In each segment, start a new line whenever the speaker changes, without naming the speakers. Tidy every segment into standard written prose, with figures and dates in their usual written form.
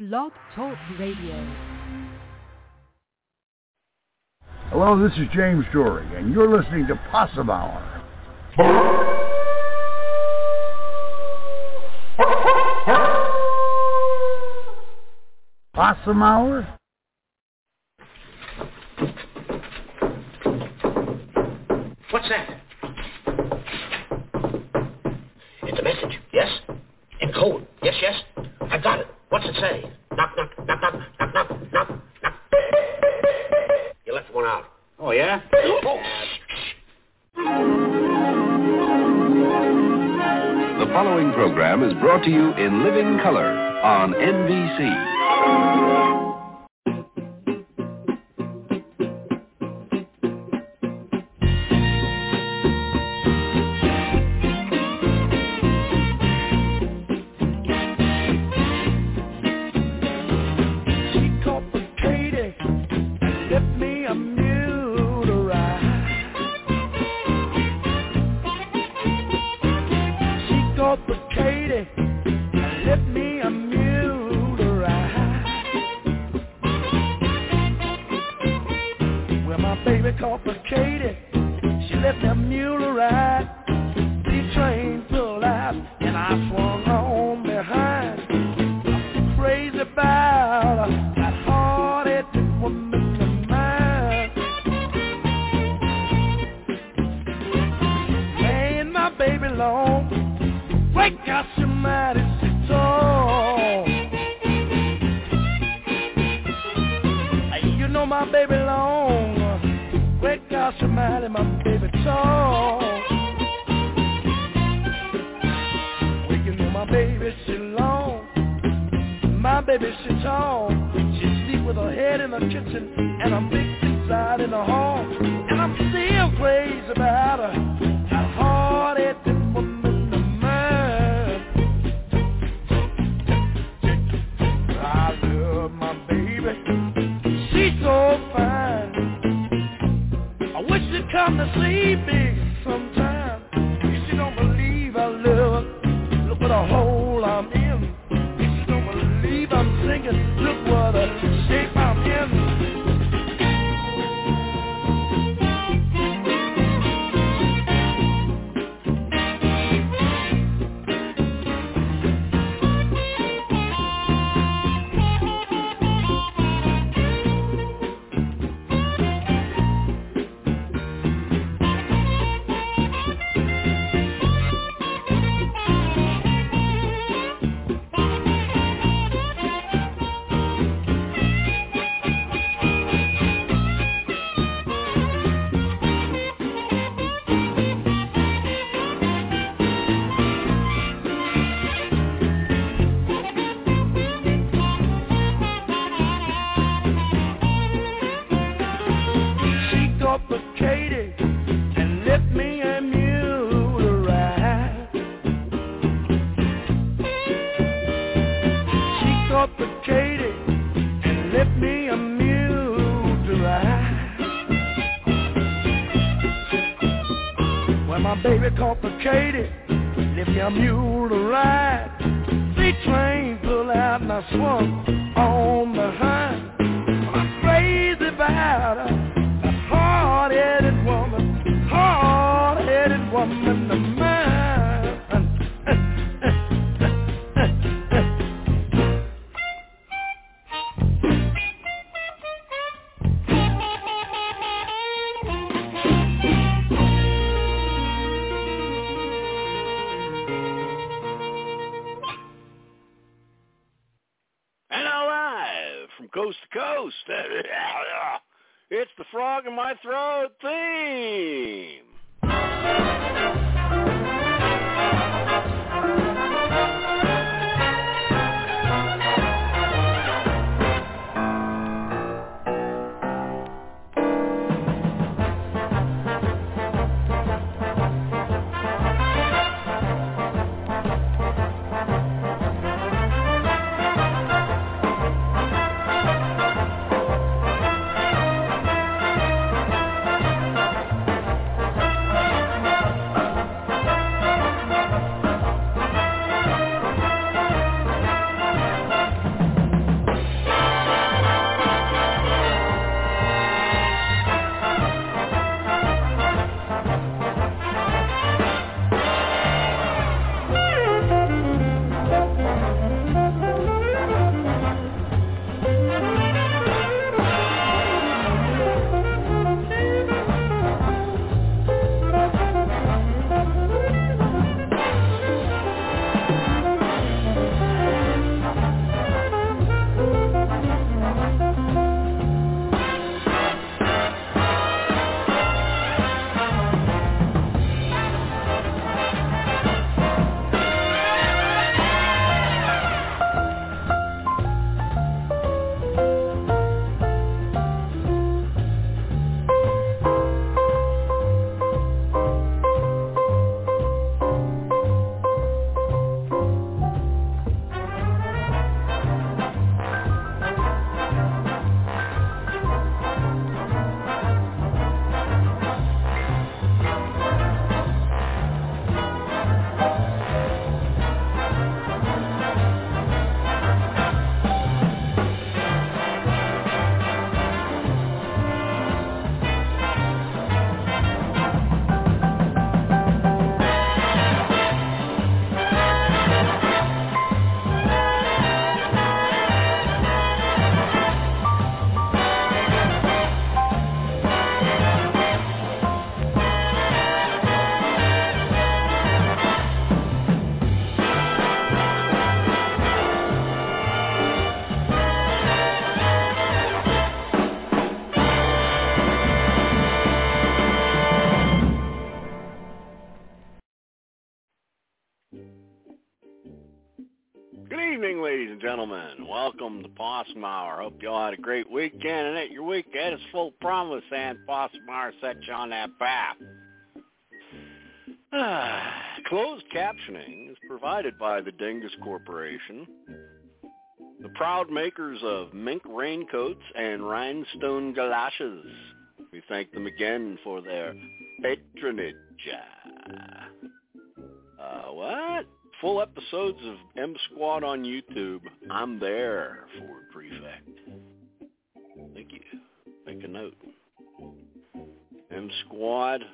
Blog Talk Radio.
Hello, this is James Story, and you're listening to Possum Hour. Possum Hour?
What's that? It's a message, yes? In code, yes, yes? I got it. What's it say? Knock, knock, knock, knock, knock, knock, knock, knock. You left one out.
Oh, yeah?
Oh.
The following program is brought to you in living color on NBC.
It's the Frog in My Throat theme. gentlemen, welcome to Possum Hour. Hope you all had a great weekend, and that your weekend is full of promise, and Possum Hour set you on that path. Closed captioning is provided by the Dingus Corporation, the proud makers of mink raincoats and rhinestone galoshes. We thank them again for their patronage. What? Full episodes of M Squad on YouTube. I'm there, Ford Prefect. Thank you. Make a note. M Squad,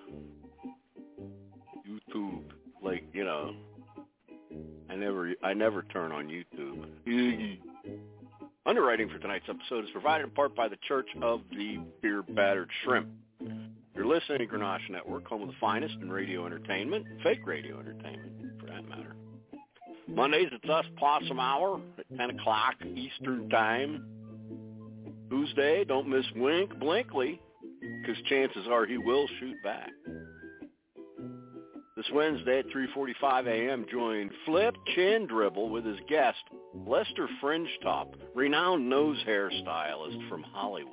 YouTube. Like, you know, I never turn on YouTube. Underwriting for tonight's episode is provided in part by the Church of the Beer Battered Shrimp. You're listening to Grenache Network, home of the finest in radio entertainment, fake radio entertainment, for that matter. Mondays, it's us, Possum Hour, at 10 o'clock Eastern Time. Tuesday, don't miss Wink Blinkley, because chances are he will shoot back. This Wednesday at 3:45 a.m., join Flip Chin Dribble with his guest, Lester Fringetop, renowned nose hairstylist from Hollywood.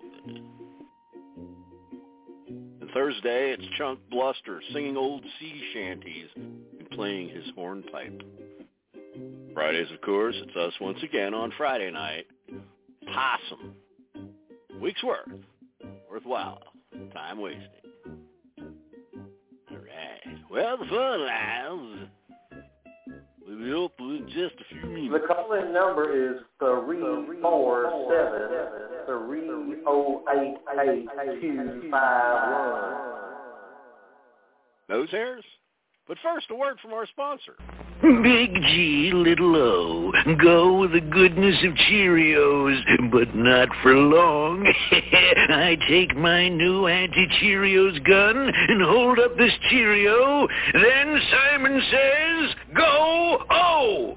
And Thursday, it's Chunk Bluster, singing old sea shanties and playing his hornpipe. Fridays, of course, it's us once again on Friday night. Possum. Week's worth. Worthwhile. Time wasting. All right. Well, the fun lines will be open in just a few minutes.
The call-in number is 347-308-8251.
Nose hairs? But first, a word from our sponsor.
Big G, little O, go with the goodness of Cheerios, but not for long. I take my new anti-Cheerios gun and hold up this Cheerio, then Simon says, go O!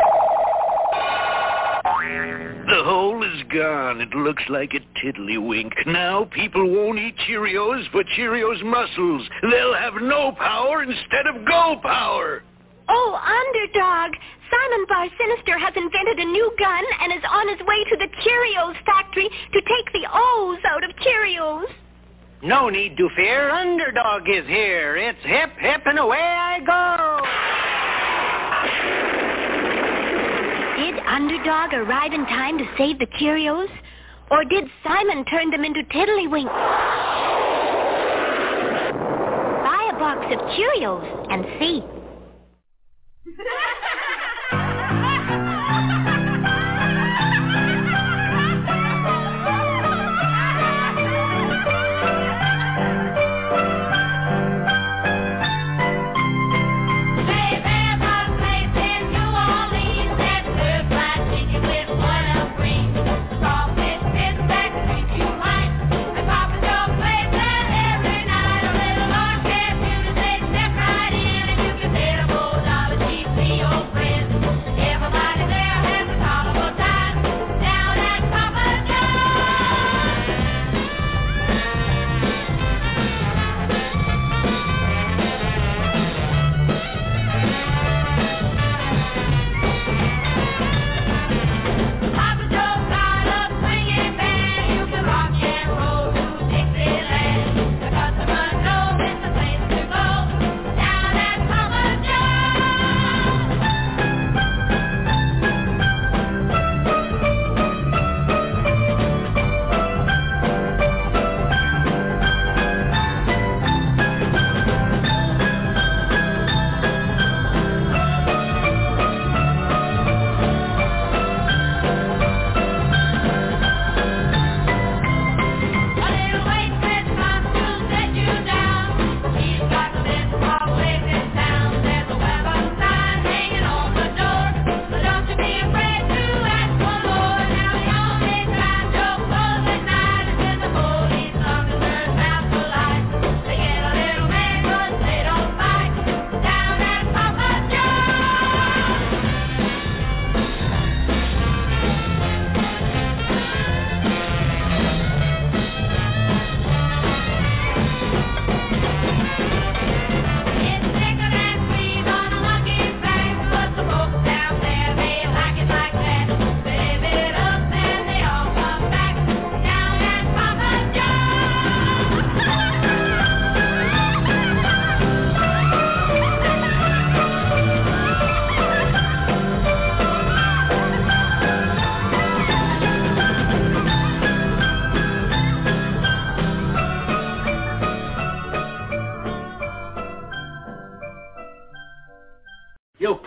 The hole is gone. It looks like a tiddlywink. Now people won't eat Cheerios for Cheerios muscles. They'll have no power instead of go power.
Oh, underdog! Simon Bar Sinister has invented a new gun and is on his way to the Cheerios factory to take the O's out of Cheerios.
No need to fear. Underdog is here. It's hip, hip, and away I go.
Did Underdog arrive in time to save the Cheerios? Or did Simon turn them into tiddlywinks? Buy a box of Cheerios and see.
Your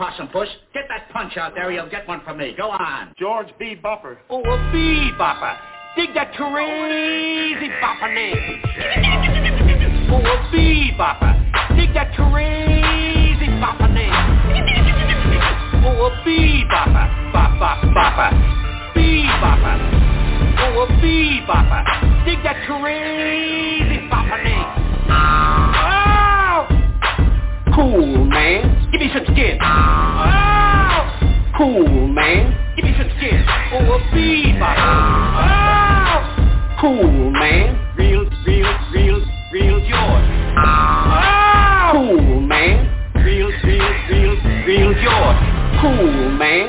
possum puss. Get that punch out there or you'll get one from me. Go on.
George B. Buffer.
Oh, a bebopper. Dig that crazy bopper name. Oh, a bebopper. Dig that crazy bopper name. Oh, a bebopper. Bop, bop, bopper. Bebopper. Oh, a bebopper. Dig that crazy bopper name. Oh! Cool, man. Give me some skin. Oh! Cool, man. Give me some skin. Oh, a bebopper. Oh! Cool, man. Real George. Oh! Cool, man. Real George. Cool, man.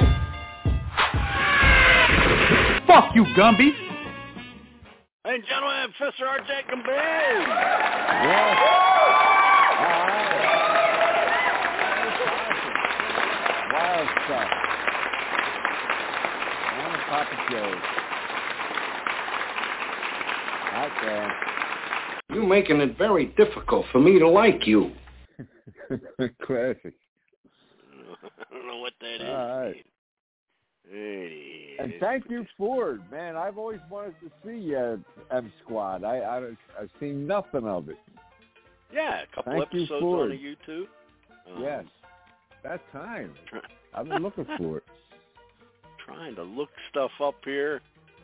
Fuck you, Gumby.
Hey, gentlemen, Professor R.J. Gumby.
Yes. All right. Wild stuff. And Papa Joe's. Okay.
You're making it very difficult for me to like you.
Classic.
I don't know what that is.
All right. And thank you, Ford. Man, I've always wanted to see M Squad. I've seen nothing of it.
Yeah, a couple
Thank you,
episodes
Ford.
on YouTube.
Yes. That time. I've been looking for it.
Trying to look stuff up here.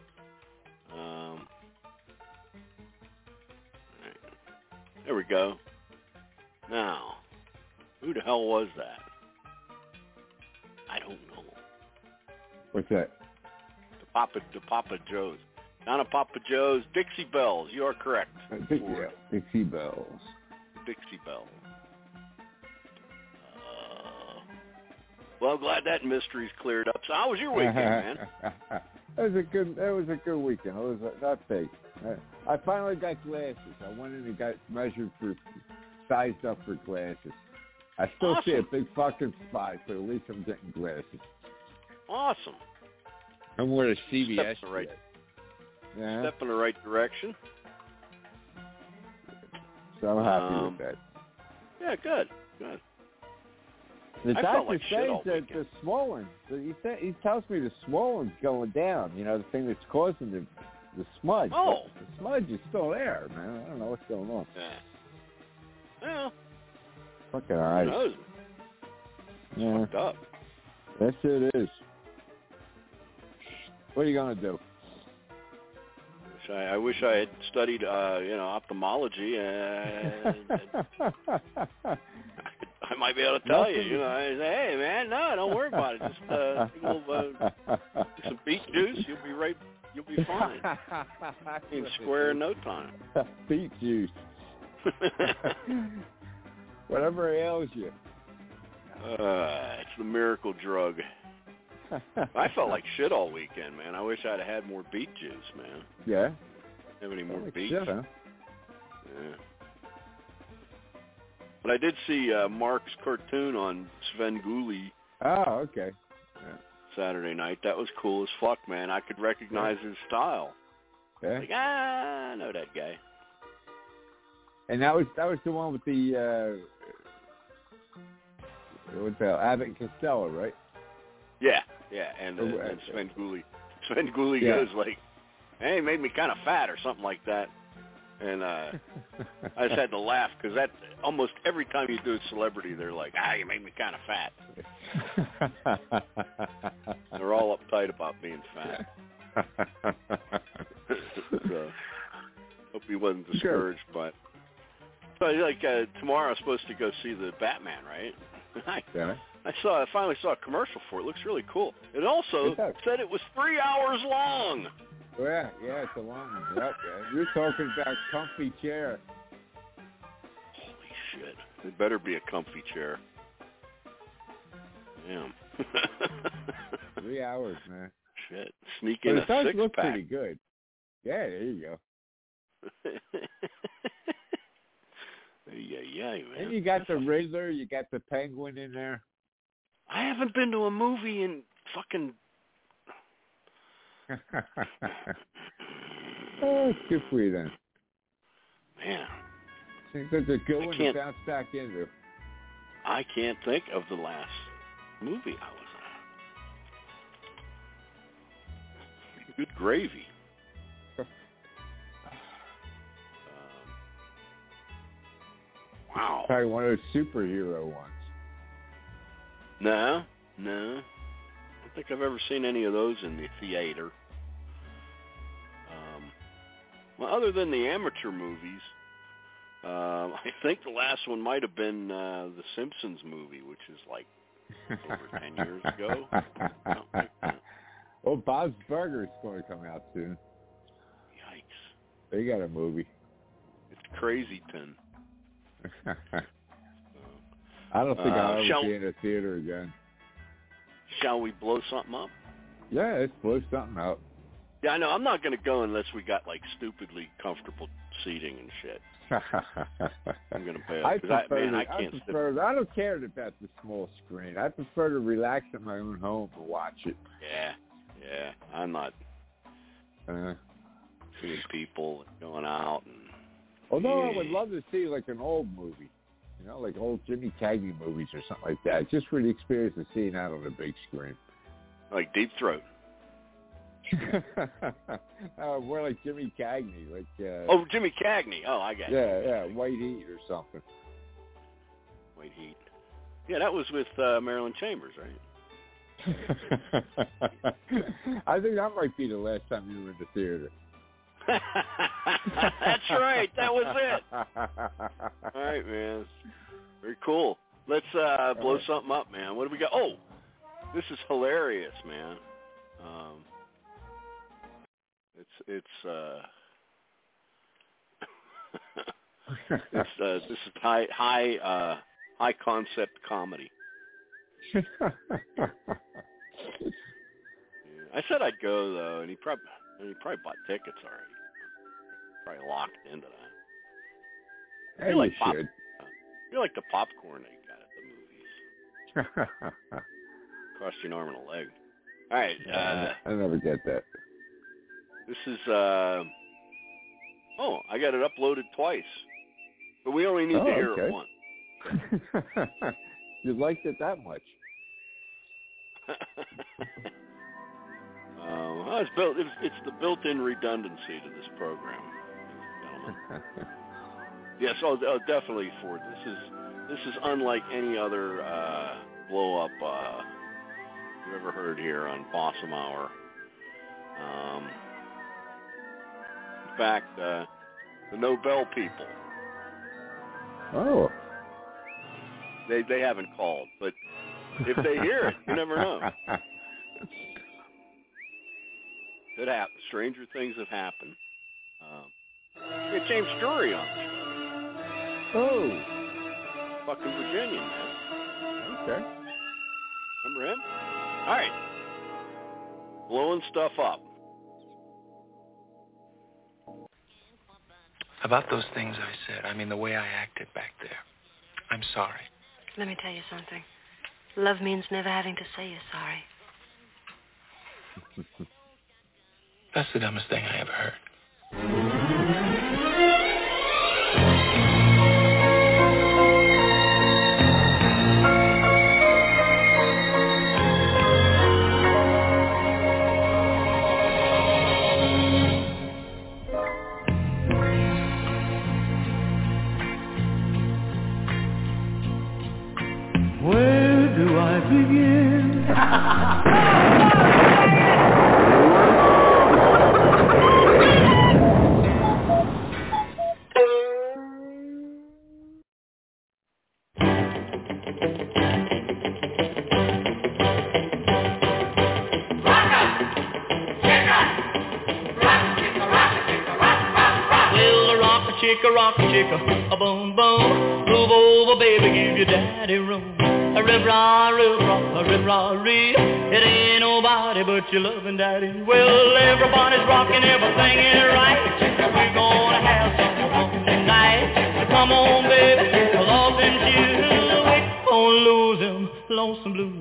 There we go. Now, who the hell was that? I don't know.
What's that?
The Papa Joe's. Not a Papa Joe's. Dixie Bells. You are correct.
Dixie Bells.
Dixie Bells. Well, I'm glad that mystery's cleared up. So how was your weekend, man?
It was a good weekend. It was not fake. I finally got glasses. I went in and got measured sized up for glasses. I still see a big fucking spot, but at least I'm getting glasses.
Awesome.
I'm wearing a CVS.
Step in the right direction.
So I'm happy with that.
Yeah, good.
The
I
doctor
like
says that
weekend.
the swollen. He tells me the swollen's going down. You know, the thing that's causing the smudge.
Oh.
But the smudge is still there, man. I don't know what's going on.
Yeah.
Fucking all right.
Who knows?
Yeah.
Fucked up.
That's it is. What are you gonna do?
I wish I had studied, ophthalmology, and I might be able to tell you. You know, I say, hey, man, no, don't worry about it. Just some beet juice, you'll be fine. You'll be square in no time.
Beet juice. Whatever ails you.
It's the miracle drug. I felt like shit all weekend, man. I wish I'd had more beet juice, man.
Yeah?
Have any more beets?
Shit, huh?
Yeah. But I did see Mark's cartoon on Svengoolie.
Oh, okay. Yeah.
Saturday night. That was cool as fuck, man. I could recognize his style.
Yeah.
Like, I know that guy.
And that was the one with the Abbott and Costello, right?
Yeah. And Svengoolie goes like, hey, it made me kind of fat or something like that. And I just had to laugh because that almost every time you do a celebrity, they're like, you made me kind of fat. They're all uptight about being fat. So, hope he wasn't discouraged, but tomorrow I'm supposed to go see the Batman, right? I finally saw a commercial for it. It looks really cool. It also said it was 3 hours long.
Yeah, it's a long one. Yep, yeah. You're talking about comfy chair.
Holy shit. It better be a comfy chair. Damn.
3 hours, man.
Shit. Sneak in a six-pack.
It does look pretty good. Yeah, there you go.
Yeah, man.
And you got the Riddler, you got the Penguin in there.
I haven't been to a movie in fucking...
Oh, it's good for you then.
Man.
Seems like a good one to bounce back into.
I can't think of the last movie I was at. Good gravy. Wow.
Probably one of those superhero ones.
No. I don't think I've ever seen any of those in the theater. Well, other than the amateur movies, I think the last one might have been the Simpsons movie, which is like over 10 years ago.
Well, Bob's Burgers going to come out soon.
Yikes.
They got a movie.
It's Crazy Tin.
I don't think I'll ever be in a theater again.
Shall we blow something up?
Yeah, let's blow something up.
Yeah, I know. I'm not going to go unless we got like stupidly comfortable seating and shit. I'm going to pay. I
don't care about the small screen. I prefer to relax at my own home and watch it.
Yeah. I'm not seeing people going out.
Although I would love to see like an old movie, like old Jimmy Cagney movies or something like that, just for the experience of seeing that on the big screen.
Like Deep Throat.
More like Jimmy Cagney,
Jimmy Cagney. Oh, I got it.
Yeah, White Heat or something.
White Heat. Yeah, that was with Marilyn Chambers, right?
I think that might be the last time you were in the theater.
That's right. That was it. All right, man. Very cool. Let's blow something up, man. What do we got? Oh, this is hilarious, man. This is high concept comedy. I said I'd go though, and he probably bought tickets already. Probably locked into that.
Hey, you should.
You're like the popcorn they got at the movies. Cost you an arm and a leg. All right.
I never get that.
This is, I got it uploaded twice. But we only need to hear it once.
You liked it that much?
It's the built-in redundancy to this program, ladies and gentlemen. Yes, definitely, Ford. This is unlike any other blow-up you've ever heard here on Possum Hour. In fact, the Nobel people.
Oh.
They haven't called, but if they hear it, you never know. It happens. Stranger things have happened. We had James Story on the show.
Oh.
Fucking Virginian, man.
Okay.
Remember him? All right. Blowing stuff up.
About those things I said, I mean the way I acted back there. I'm sorry.
Let me tell you something. Love means never having to say you're sorry.
That's the dumbest thing I ever heard.
Where do I begin?
Chicka, a boom boom, move over, baby, give your daddy room. A rip-rah, rip-rah, a rip-rah-ree. It ain't nobody but your loving daddy. Well, everybody's rocking, everything is right. We're gonna have some fun tonight. So come on, baby, pull off them shoes. We're gonna lose them lonesome blues.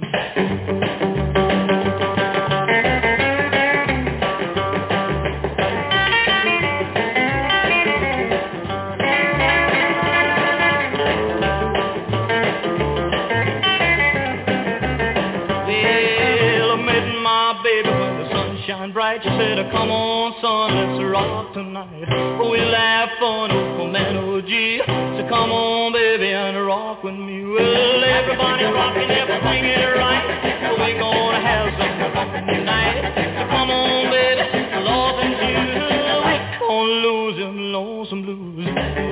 come on, son, let's rock tonight. We'll have fun, oh man, oh gee. So come on, baby, and rock with me. Well, everybody rocking, everything is right. We're gonna have some fun tonight. So come on, baby, love and you. We're gonna lose them lonesome blues.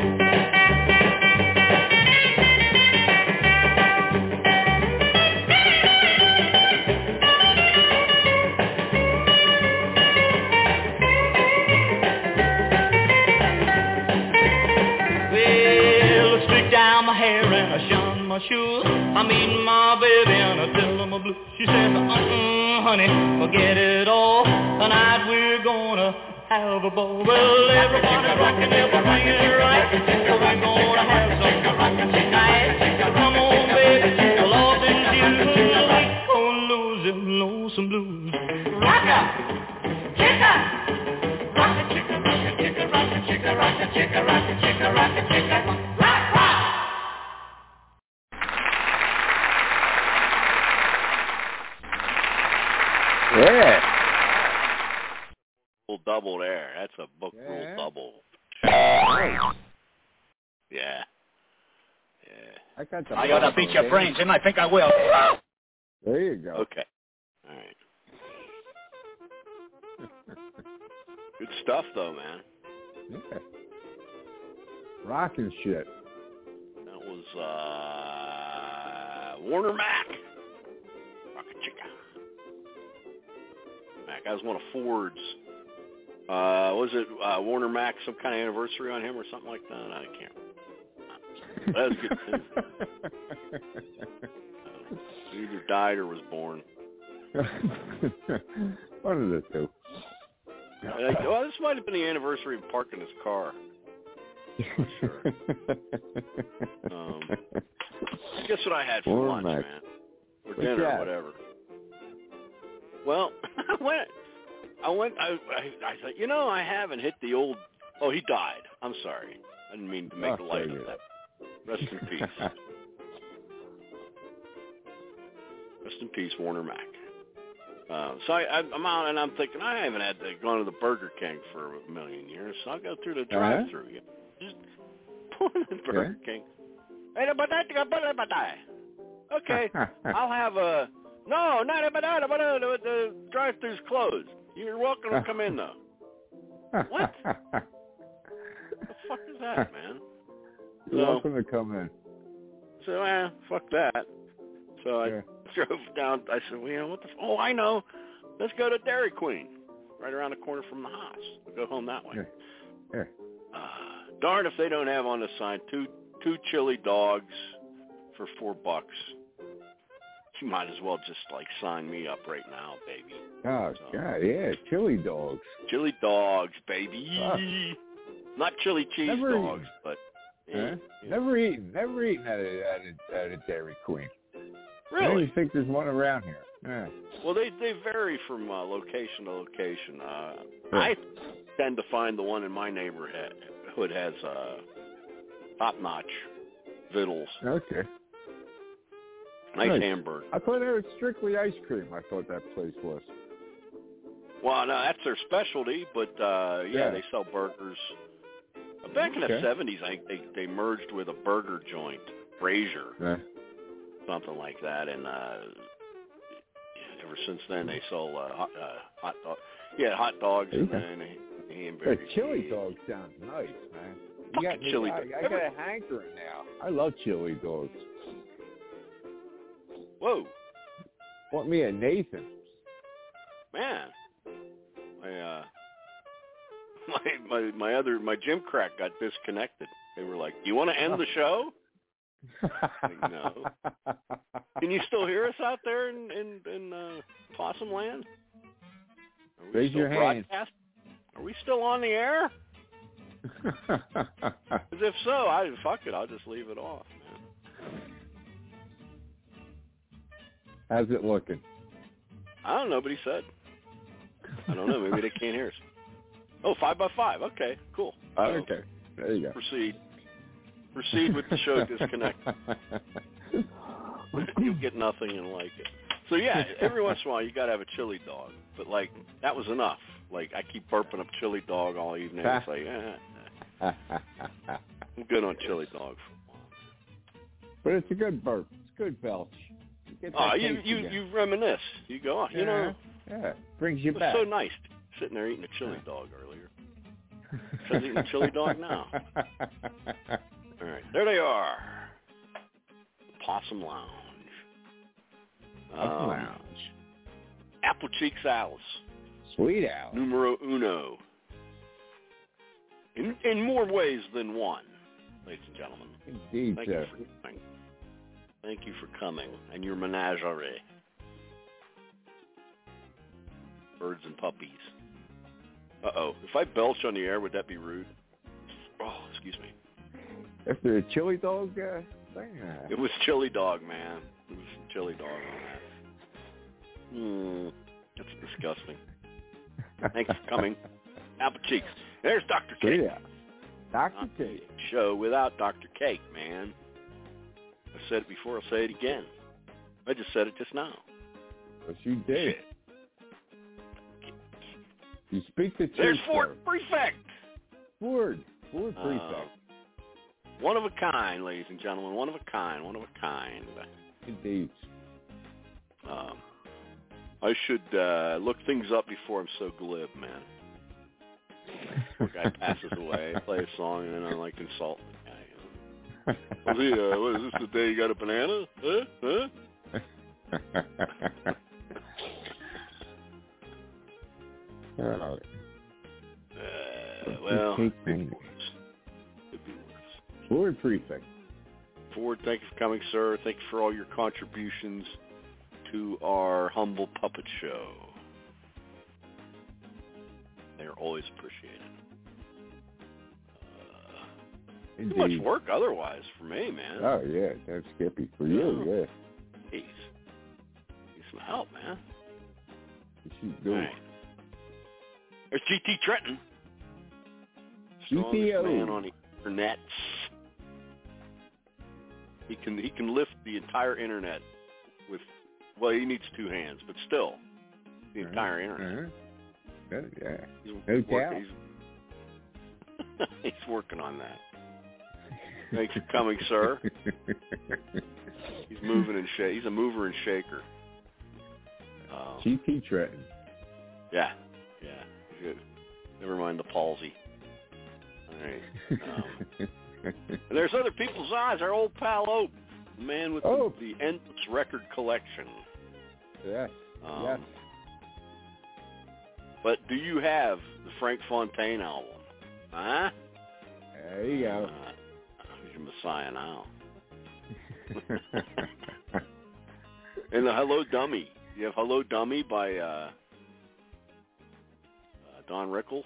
My shoes. I'm eating my baby and I tell her my blues. She said, honey, forget it all. Tonight we're gonna have a ball. Well, everybody's rocking, everything is right. So we're gonna have some rockin' tonight. So come on, baby, love and you. We're gonna lose them lonesome blues. Rocka, chicka, rocka, chicka, rocka, chicka, rocka, chicka, rocka, chicka, rocka, chicka, rocka, chicka, rock, rock.
Yeah.
Full double there. That's a book rule double. Yeah.
I
ought to beat your brains in. I think I will.
There you go.
Okay. All right. Good stuff, though, man.
Yeah. Rockin' shit.
That was Warner Mac. Rockin' Chica. Mac. That was one of Ford's. Was it Warner Mac, some kind of anniversary on him or something like that? I can't remember. That was good too. He either died or was born.
One of the two.
Well, this might have been the anniversary of parking his car. I'm not sure. Guess what I had for
Warner
lunch,
Mac.
man? Or dinner, or whatever. Well, I thought, I haven't hit the old... Oh, he died. I'm sorry. I didn't mean to make light of that. Rest in peace. Rest in peace, Warner Mac. So I'm out and I'm thinking, I haven't had to go to the Burger King for a million years, so I'll go through the drive-thru. Just pull in the Burger King. Okay, I'll have a... No, not a banana, the drive-thru's closed. You're welcome to come in, though. What? The fuck is that, man?
You're welcome to come in.
So, fuck that. So I drove down. I said, well, what the... Oh, I know. Let's go to Dairy Queen. Right around the corner from the house. We'll go home that way.
Yeah.
Darn if they don't have on the sign two chili dogs for $4. You might as well just, sign me up right now, baby.
Oh, God, yeah, chili dogs.
Chili dogs, baby. Not chili cheese dogs, but... Yeah.
Never eaten at a Dairy Queen.
Really?
I don't even think there's one around here. Yeah.
Well, they vary from location to location. I tend to find the one in my neighborhood has top-notch vittles.
Okay.
Nice hamburger.
I thought it was strictly ice cream. I thought that place was.
Well, no, that's their specialty, but they sell burgers. Back in the 70s, I think they merged with a burger joint, Brazier, something like that, and ever since then they sell hot dogs. Yeah, hot dogs and hamburgers.
The chili dog sounds nice, man.
Chili
dog. I got a hankering now. I love chili dogs.
Whoa.
Want me a Nathan?
Man. My gym crack got disconnected. They were like, "Do you want to end the show?" Like, no. Can you still hear us out there in Possum Land?
Raise your hand.
Are we still on the air? Because if so, fuck it. I'll just leave it off, man.
How's it looking?
I don't know. Nobody said. I don't know. Maybe they can't hear us. Oh, 5x5. Okay, cool.
Okay, there you go.
Proceed with the show disconnect. You'll get nothing and like it. So yeah, every once in a while you got to have a chili dog, but that was enough. Like, I keep burping up chili dog all evening. It's like, I'm good on chili dog for a while.
But it's a good burp. It's good belch.
You reminisce. You go, you know.
Yeah, brings you
it was
back.
so nice sitting there eating a chili dog earlier. I was eating a chili dog now. All right, there they are. Possum Lounge. Apple Cheeks Alice.
Sweet Alice.
Numero uno. In more ways than one, ladies and gentlemen.
Indeed, sir.
Thank you for coming and your menagerie. Birds and puppies. Uh-oh. If I belch on the air, would that be rude? Oh, excuse me.
After a chili dog thing?
It was chili dog, man. It was chili dog on that. That's disgusting. Thanks for coming. Apple Cheeks. There's Dr. Cake.
Yeah. Dr. Cake.
Show without Dr. Cake, man. I said it before, I'll say it again. I just said it just now.
Yes, you did.
Shit.
You speak the truth.
There's Ford Prefect.
Ford Prefect.
One of a kind, ladies and gentlemen. One of a kind.
Indeed.
I should look things up before I'm so glib, man. The guy passes away, I play a song, and then I'm like insulting the guy. What is this the day you got a banana? Huh? Well, could be worse.
Ford Prefect.
Ford, thank you for coming, sir. Thank you for all your contributions to our humble puppet show. They are always appreciated. Too much work otherwise for me, man.
Oh, yeah. That's Skippy. For you, yeah.
Jeez. Need some help, man.
She's doing.
Right. There's GT Trenton.
GTO.
Man on the internet. He can lift the entire internet with, well, he needs two hands, but still, the entire internet.
Yeah.
He's working on that. Thanks for coming, sir. He's moving and He's a mover and shaker.
GT Trenton.
Yeah. Good. Never mind the palsy. All right. And there's Other People's Eyes. Our old pal Ope, the man with the endless record collection.
Yes. Yes.
But do you have the Frank Fontaine album? Huh?
There you go.
He's your Messiah now. And the Hello Dummy. You have Hello Dummy by Don Rickles.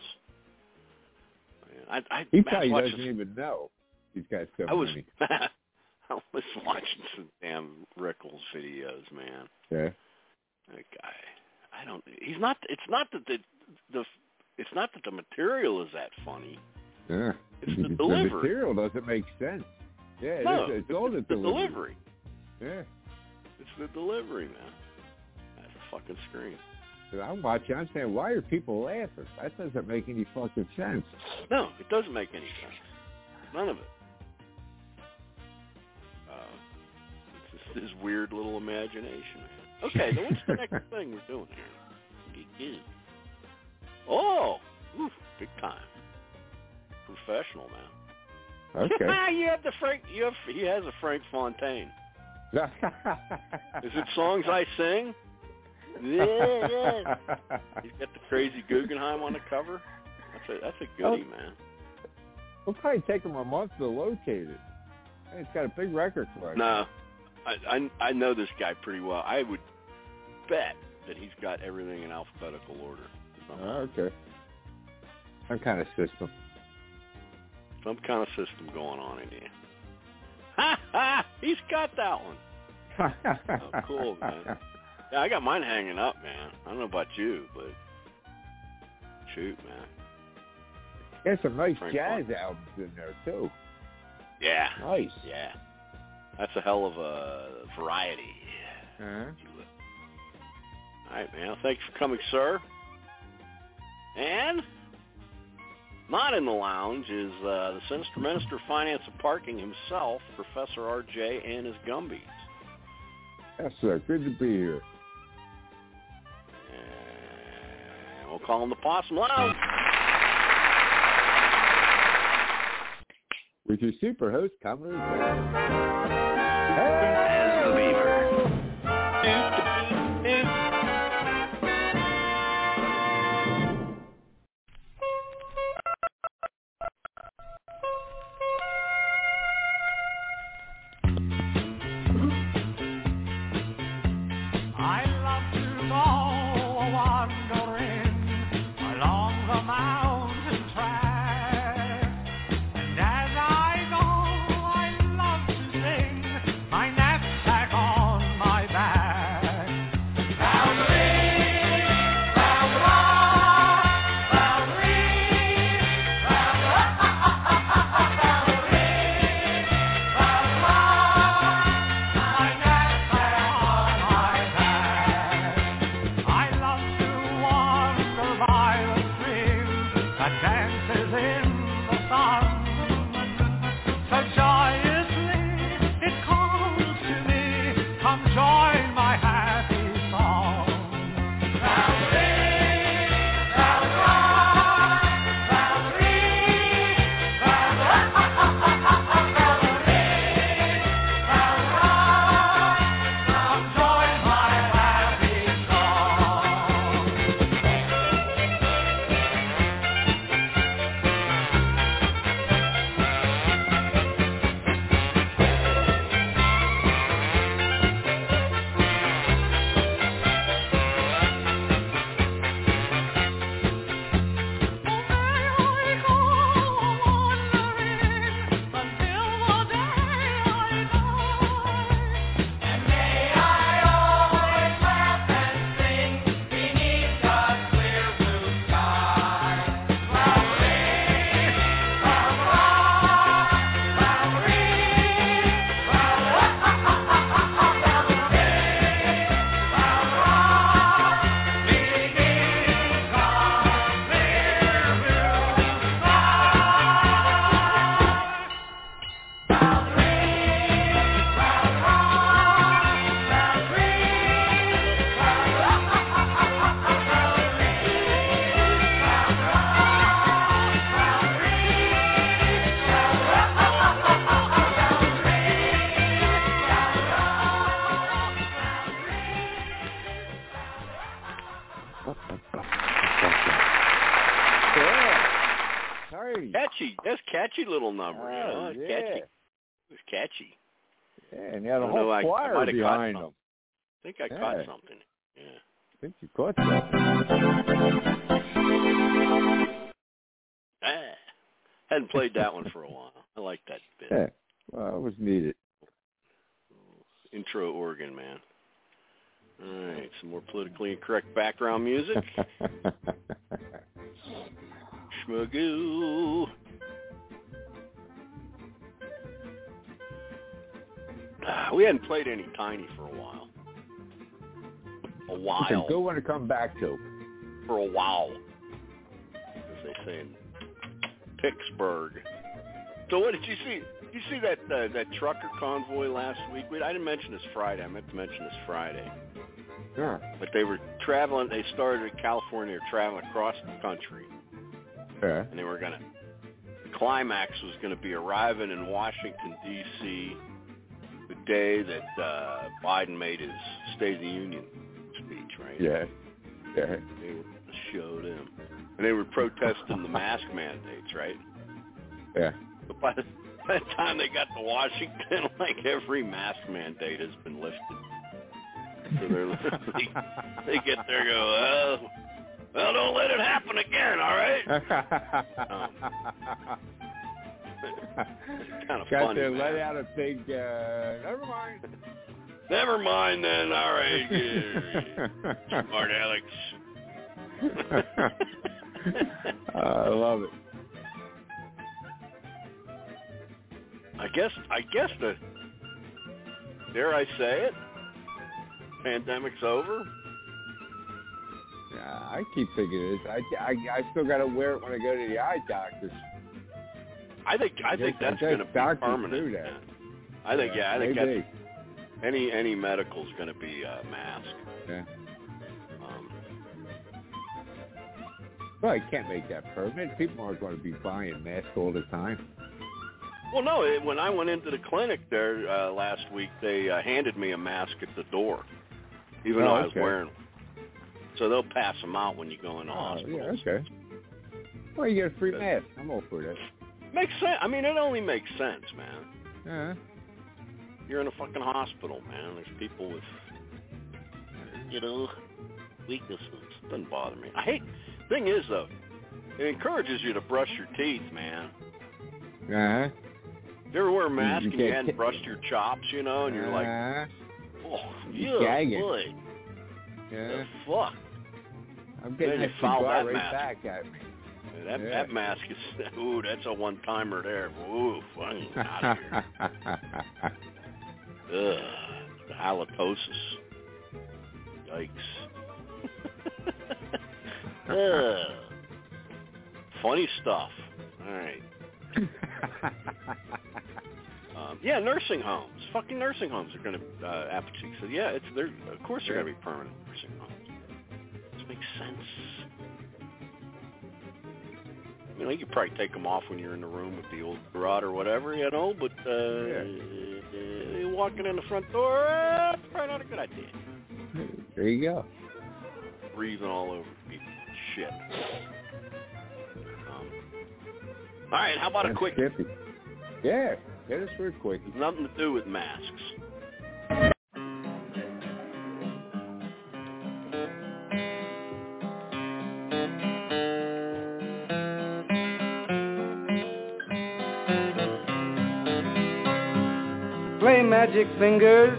He probably doesn't even know he's got so many.
I was watching some damn Rickles videos, man.
Yeah.
That guy. It's not that the material is that funny.
Yeah.
It's the delivery.
The material doesn't make sense. Yeah, it's all the delivery. Yeah.
It's the delivery, man. That's a fucking scream.
I'm watching. I'm saying, why are people laughing? That doesn't make any fucking sense.
No, it doesn't make any sense. None of it. It's just his weird little imagination. Okay, then what's the next thing we're doing here? Big time. Professional, man.
Okay.
He has a Frank Fontaine. Is it songs I sing? Yeah. He's got the crazy Guggenheim on the cover. That's a goodie, man.
It'll probably take him a month to locate it. Hey, it's got a big record collection.
No, I know this guy pretty well. I would bet that he's got everything in alphabetical order.
Okay. Some kind of system.
Some kind of system going on in here. Ha ha! He's got that one. Oh, cool, man. Yeah, I got mine hanging up, man. I don't know about you, but shoot, man.
There's some nice jazz albums in there, too.
Yeah.
Nice.
Yeah. That's a hell of a variety.
Uh-huh.
All right, man. Thanks for coming, sir. And not in the lounge is the Sinister Minister of Finance and Parking himself, Professor R.J. and his Gumbies.
Yes, sir. Good to be here.
And we'll call him the Possum Lounge.
With your super host, Commodore
As the Beaver.
I love to go wandering along the mountain track, and as I go, I love to sing my knapsack on my back. I love to wander by the stream that dances in the sun. So joyously it calls to me, come join my happy song. Come join my happy song.
Catchy. That's a catchy little number. You know? It's catchy. It was catchy.
Yeah, and you had a
I
whole
might
choir
have
behind
caught
them.
I think I caught something. Yeah.
I think you caught something.
Hadn't played that one for a while. I like that bit.
Yeah, well, it was needed.
Intro organ, man. All right, some more politically incorrect background music. Schmagoo. We hadn't played any Tiny for a while.
It's a good one to come back to.
For a while, as they say in Pittsburgh. So what did you see? Did you see that trucker convoy last week? I didn't mention this Friday. I meant to mention this Friday.
Sure.
But they were traveling. They started in California. They were traveling across the country.
Yeah.
And they were going to. The climax was going to be arriving in Washington, D.C. the day that Biden made his State of the Union speech, right?
Yeah. Yeah.
They were to show them. And they were protesting the mask mandates, right?
Yeah.
But by the time they got to Washington, like every mask mandate has been lifted. So they get there and go, well, don't let it happen again, all right? It's kind of
got
funny,
to
man.
let out a big, never mind.
Never mind then, all right. Yeah. Smart Alex.
I love it.
I guess the, dare I say it, pandemic's over.
Yeah, I keep thinking it is. I still got to wear it when I go to the eye doctor.
I think that's going to be permanent. I think that's, any medical's going to be a mask.
Yeah. Well, you can't make that permanent. People aren't going to be buying masks all the time.
Well, no. When I went into the clinic there last week, they handed me a mask at the door, even though I was wearing them. So they'll pass them out when you go in the hospital.
Yeah, okay. Well, you get a free mask. I'm all for that.
Makes sense. I mean, it only makes sense, man.
Yeah.
You're in a fucking hospital, man. There's people with, weaknesses. Doesn't bother me. Thing is, though, it encourages you to brush your teeth, man.
Uh-huh.
You ever wear a mask and you hadn't brushed your chops, and you're like, oh, yeah, boy.
Yeah.
The fuck?
I'm getting that cigar right back at me.
That mask is, that's a one-timer there. Ooh, fucking out of here. Ugh, the halitosis. Yikes. Funny stuff. All right. Nursing homes. Fucking nursing homes are going to apathy. So yeah, of course they're going to be permanent nursing homes. This makes sense. I mean, you could probably take them off when you're in the room with the old rod or whatever, but walking in the front door, that's probably not a good idea.
There you go.
Breathing all over people. Shit. All right, how about a quick...
Yeah, hit us for a quick.
Nothing to do with masks.
Play magic fingers.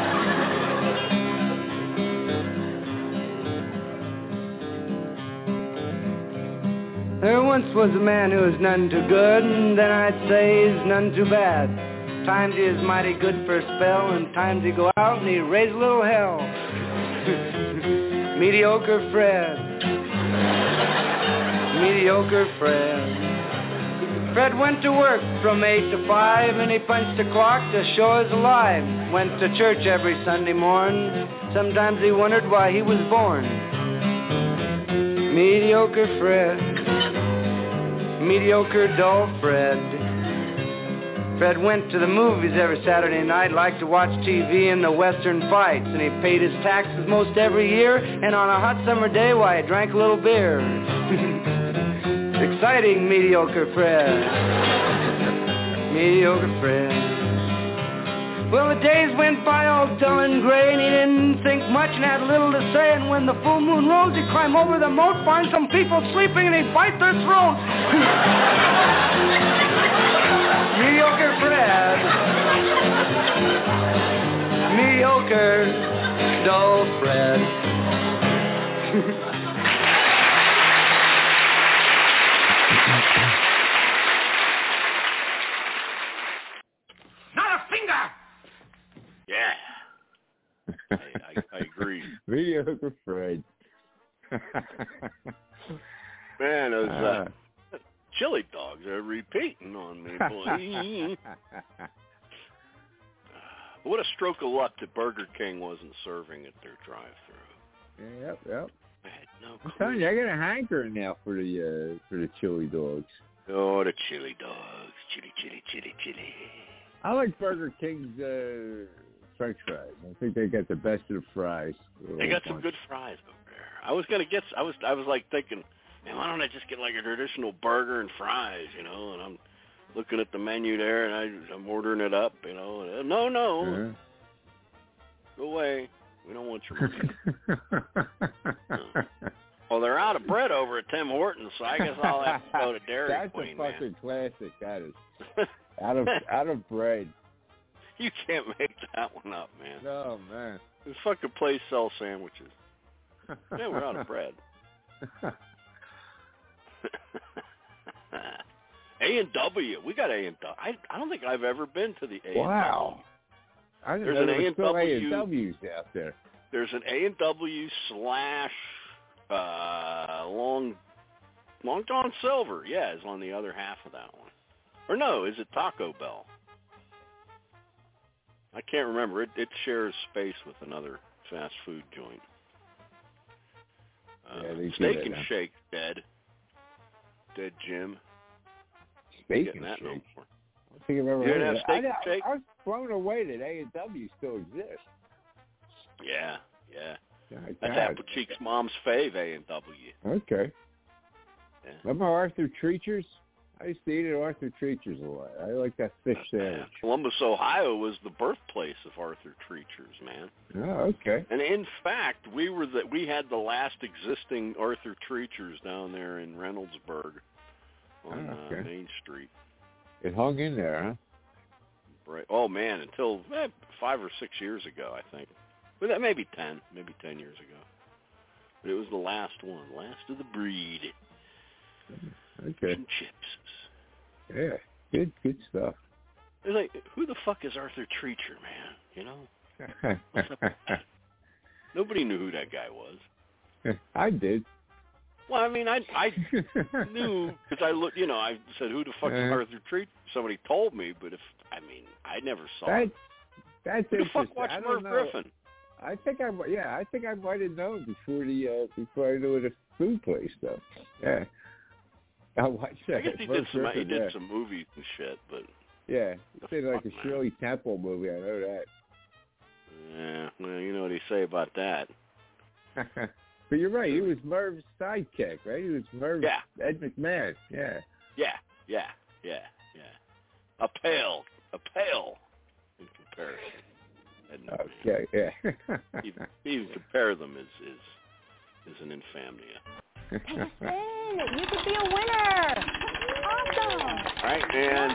There once was a man who was none too good, and then I'd say he's none too bad. Times he is mighty good for a spell, and times he go out and he raise a little hell. Mediocre Fred. Mediocre Fred. Fred went to work from 8 to 5, and he punched the clock to show he's alive. Went to church every Sunday morning. Sometimes he wondered why he was born. Mediocre Fred. Mediocre dull Fred. Fred went to the movies every Saturday night, liked to watch TV and the Western fights, and he paid his taxes most every year, and on a hot summer day, why, he drank a little beer. Exciting, Mediocre Fred. Mediocre Fred. Well, the days went by all dull and gray, and he didn't think much and had little to say, and when the full moon rose, he'd climb over the moat, find some people sleeping, and he'd bite their throats. Mediocre Fred. Mediocre, dull Fred.
Not a finger!
Yeah. I agree.
Mediocre Fred.
Man, those chili dogs are repeating on me, boy. What a stroke of luck that Burger King wasn't serving at their drive-thru.
Yep.
I had no clue.
I'm telling you, I got a hankering now for the chili dogs.
Oh, the chili dogs. Chili.
I like Burger King's French fries. I think they got the best of the fries.
They got some good fries over there. I was like thinking, man, why don't I just get like a traditional burger and fries, and I'm looking at the menu there, and I'm ordering it up, No.
Yeah.
Go away. We don't want your money. Well, they're out of bread over at Tim Hortons, so I guess I'll have to go to Dairy Queen.
That's a fucking classic, that is. Out of bread.
You can't make that one up, man.
No, man.
This fucking place sells sandwiches. Yeah, we're out of bread. A&W. We got A&W. I don't think I've ever been to the A&W.
Wow. I didn't know there were still A&Ws out there.
There's an A&W / Long John Silver, yeah, is on the other half of that one. Or no, is it Taco Bell? I can't remember. It shares space with another fast food joint. Steak and Shake, dead. Dead Jim.
Steak and Shake?
No more.
I think I've ever
You didn't
heard
have
of
Steak
it.
and Shake?
I was blown away that A&W still exists.
Yeah.
My
That's
God.
Apple Cheek's mom's fave, A&W.
Okay.
Yeah.
Remember Arthur Treacher's? I used to eat at Arthur Treacher's a lot. I like that fish sandwich.
Columbus, Ohio was the birthplace of Arthur Treacher's, man.
Oh, okay.
And in fact, we had the last existing Arthur Treacher's down there in Reynoldsburg on Main Street.
It hung in there, huh?
Right. Oh man, until 5 or 6 years ago, I think. But that maybe 10 years ago. But it was the last one, last of the breed.
Okay.
Fish and chips.
Yeah, good stuff.
It's like, who the fuck is Arthur Treacher, man? You know? What's up with that? Nobody knew who that guy was.
I did.
Well, I mean, I knew because I looked. You know, I said, "Who the fuck is Arthur Treacher?" Somebody told me, but I never saw it.
That's
who the
interesting.
fuck watched
I
Merv
don't know.
Griffin?
I think I might have known before I knew the food place though. Yeah. I watched that.
I guess he did some movies and shit, but
yeah, he did like a Shirley Temple movie. I know that.
Yeah, well, you know what they say about that.
But you're right. He was Merv's sidekick, right? He was Merv's Ed McMahon. Yeah.
Yeah. A pale in comparison. Ed McMahon.
Okay. Yeah.
even compare them is an infamia.
Hey, you could be a winner. Awesome.
All right, man.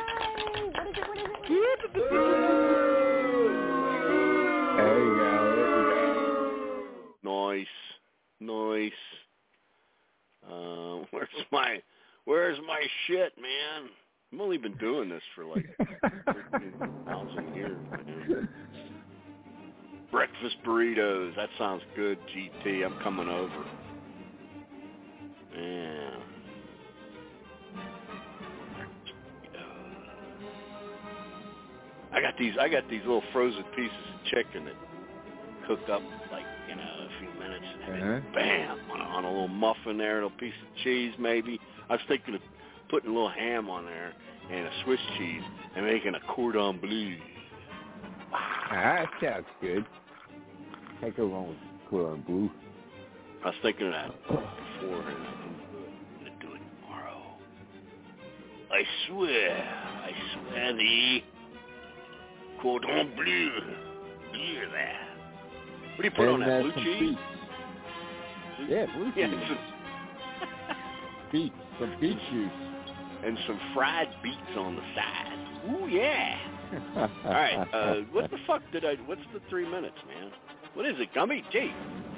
There you go.
Nice. Where's my shit, man? I've only been doing this for like 13,000 years, man. Breakfast burritos. That sounds good, GT. I'm coming over. Yeah. I got these little frozen pieces of chicken that cook up like, a few minutes and then bam, on a little muffin there, a little piece of cheese maybe. I was thinking of putting a little ham on there and a Swiss cheese and making a cordon bleu. Wow.
That sounds good. Can't go wrong with cordon bleu.
I was thinking of that before, and I'm going to do it tomorrow. I swear the cordon bleu. Hear that? What do you put on that, blue cheese?
Yeah, blue cheese. Beets, some beet juice.
And some fried beets on the side. Ooh, yeah. All right, what the fuck what's the 3 minutes, man? What is it, Gummy? Gee.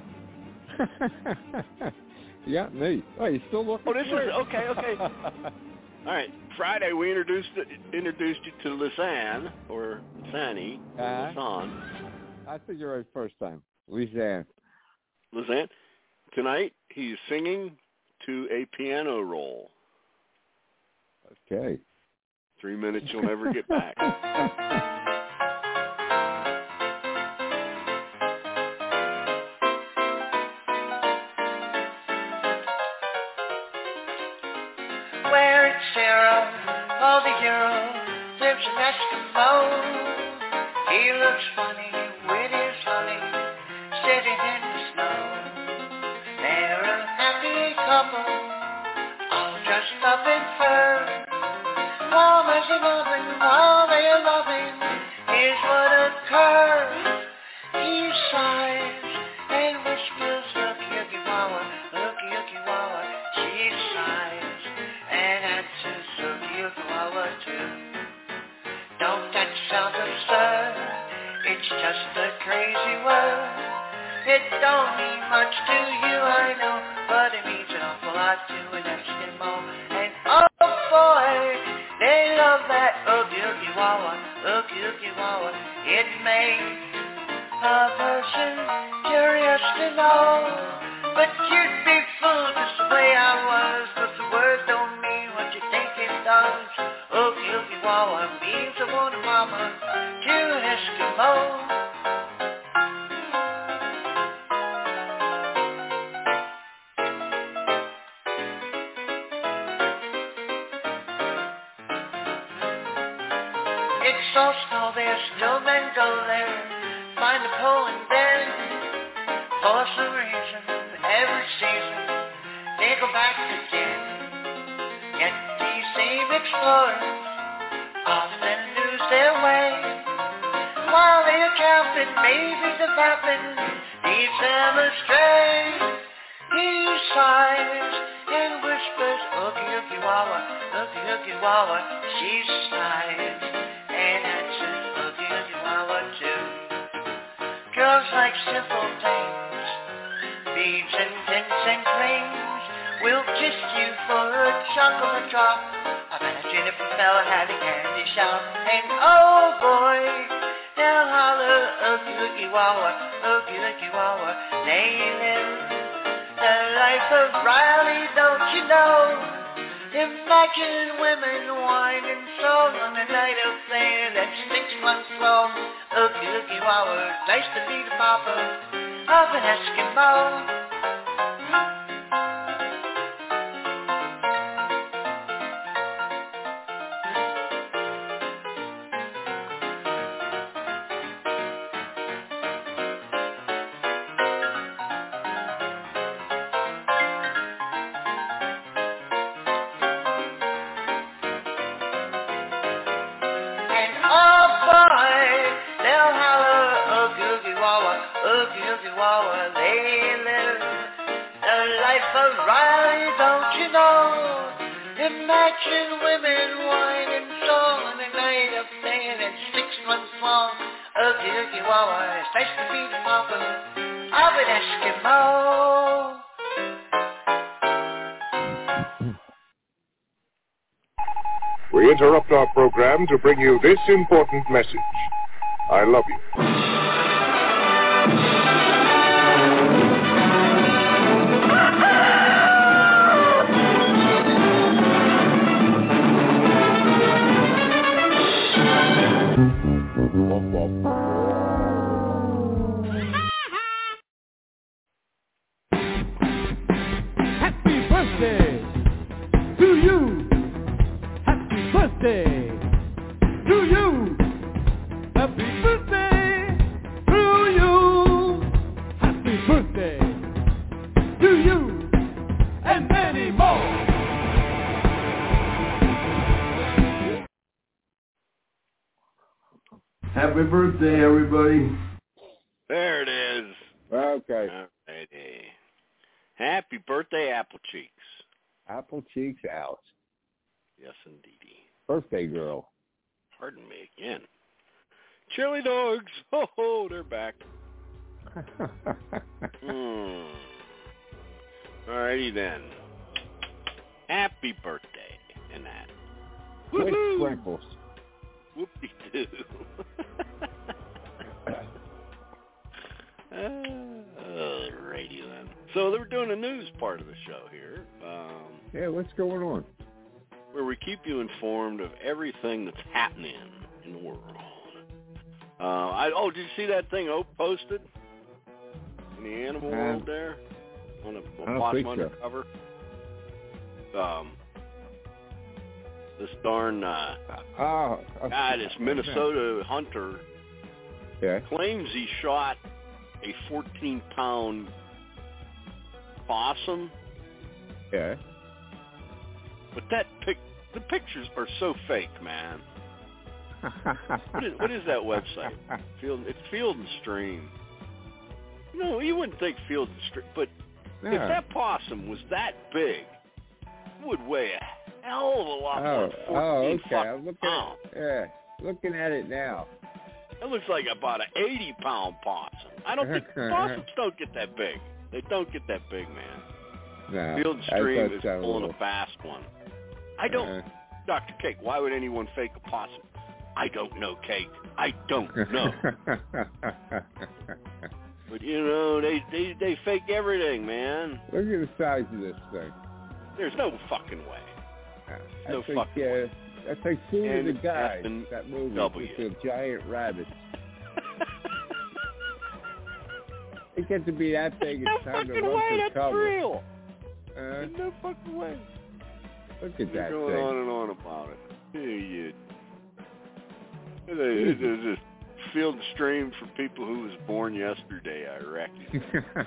You got me. Oh, you still looking?
Oh, this is, okay. All right, Friday we introduced you to Lisanne, or Lisanne, Lisanne.
I think you're right first time. Lisanne.
Tonight, he's singing to a piano roll.
Okay.
3 minutes you'll never get back.
Where it's zero, all the hero lives an Eskimo. He looks funny with his honey sitting in the snow. They're a happy couple, all dressed up in fur. Warm as an oven while they're loving is what occurs. He sighs and whispers, looky, looky, wawa, looky, looky, wawa. She sighs and answers, looky, looky, wawa, too. Don't that sound absurd? It's just a crazy word. It don't mean much to you, I know, but it means an awful lot to an Eskimo. And oh boy, they love that oogie oogie wawa, oogie oogie wawa. It makes a person curious to know, but you'd be does. Oogie oogie wawa means I want a mama to an Eskimo. It's so snow there, still men go there, find a pole and bend. For some reason, every season, they go back again. Yet these same explorers often lose their way. While they're camping, babies have happened, leads them astray. He sighs and whispers, oogie oogie wawa, oogie oogie wawa. She sighs and answers, oogie oogie wawa too. Girls like simple things, beads and tints and rings. We'll kiss you for a chocolate drop. Imagine if a fella had a candy shop. And oh boy, they'll holler, oogie oogie wawa, oogie oogie wawa. They live the life of Riley, don't you know? Imagine women wine and song on a night of flame that's 6 months long. Oogie oogie wawa, nice to be the papa of an Eskimo. Imagine women wine and song on a night of playing and 6 months long. Oogie oogie wawa, it's nice to be the papa of an Eskimo.
We interrupt our program to bring you this important message. I love you.
Happy birthday to you. Happy birthday to you. Happy birthday to you. Happy birthday to you and many more.
Happy birthday, everybody.
There it is.
Okay.
Alrighty. Happy birthday, Apple Cheeks.
Apple Cheeks out.
Yes, indeedy.
Birthday girl.
Pardon me again. Chili dogs. Ho ho, they're back. Alrighty then. Happy birthday and that.
With sprinkles.
Whoopie-doo. Alrighty then. So they were doing the news part of the show here.
Yeah, what's going on?
Where we keep you informed of everything that's happening in the world. Did you see that thing Oak posted in the animal world there on the Possum Undercover? This darn guy, this Minnesota hunter, claims he shot a 14-pound possum.
Yeah.
But the pictures are so fake, man. What is that website? It's Field and Stream. No, you wouldn't think Field and Stream, but if that possum was that big, it would weigh a hell of a lot more than 14
okay.
pounds.
Looking at it now.
It looks like about an 80-pound possum. I don't think possums don't get that big. They don't get that big, man.
No,
Field and Stream is pulling a fast one. I don't, Dr. Cake, why would anyone fake a possum? I don't know, Cake. I don't know. But, they fake everything, man.
Look at the size of this thing.
There's no fucking way. No
That's like,
fucking
that's like Food of the Guy,
and
that movie
W.
with the giant rabbit. It gets to be that big, it's time to run for
that's
cover.
real.
Uh,
No fucking way.
Look at that
You're going
thing.
on and on about it. It's just field stream for people who was born yesterday, I reckon.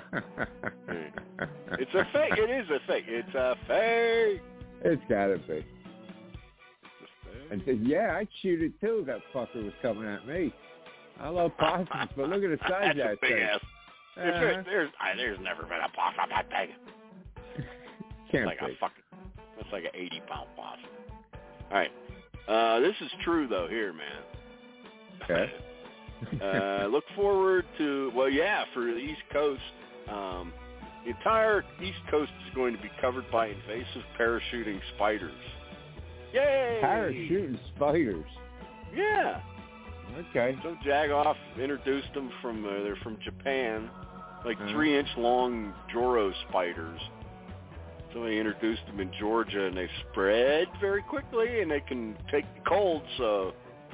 It's a fake. It is a fake. It's a fake.
It's gotta be. And said, yeah, I'd shoot it too. That fucker was coming at me. I love possums, but look at the size of
That's
that
a big
thing.
ass. There's never been a possum that big.
Can't
like
be.
It's like an 80-pound possum. All right. This is true though. Here, man.
Okay.
Look forward to for the East Coast. The entire East Coast is going to be covered by invasive parachuting spiders. Yay!
Parachuting spiders.
Yeah.
Okay.
So Jagoff introduced them they're from Japan, like 3-inch long Joro spiders. So they introduced them in Georgia, and they spread very quickly, and they can take the cold. So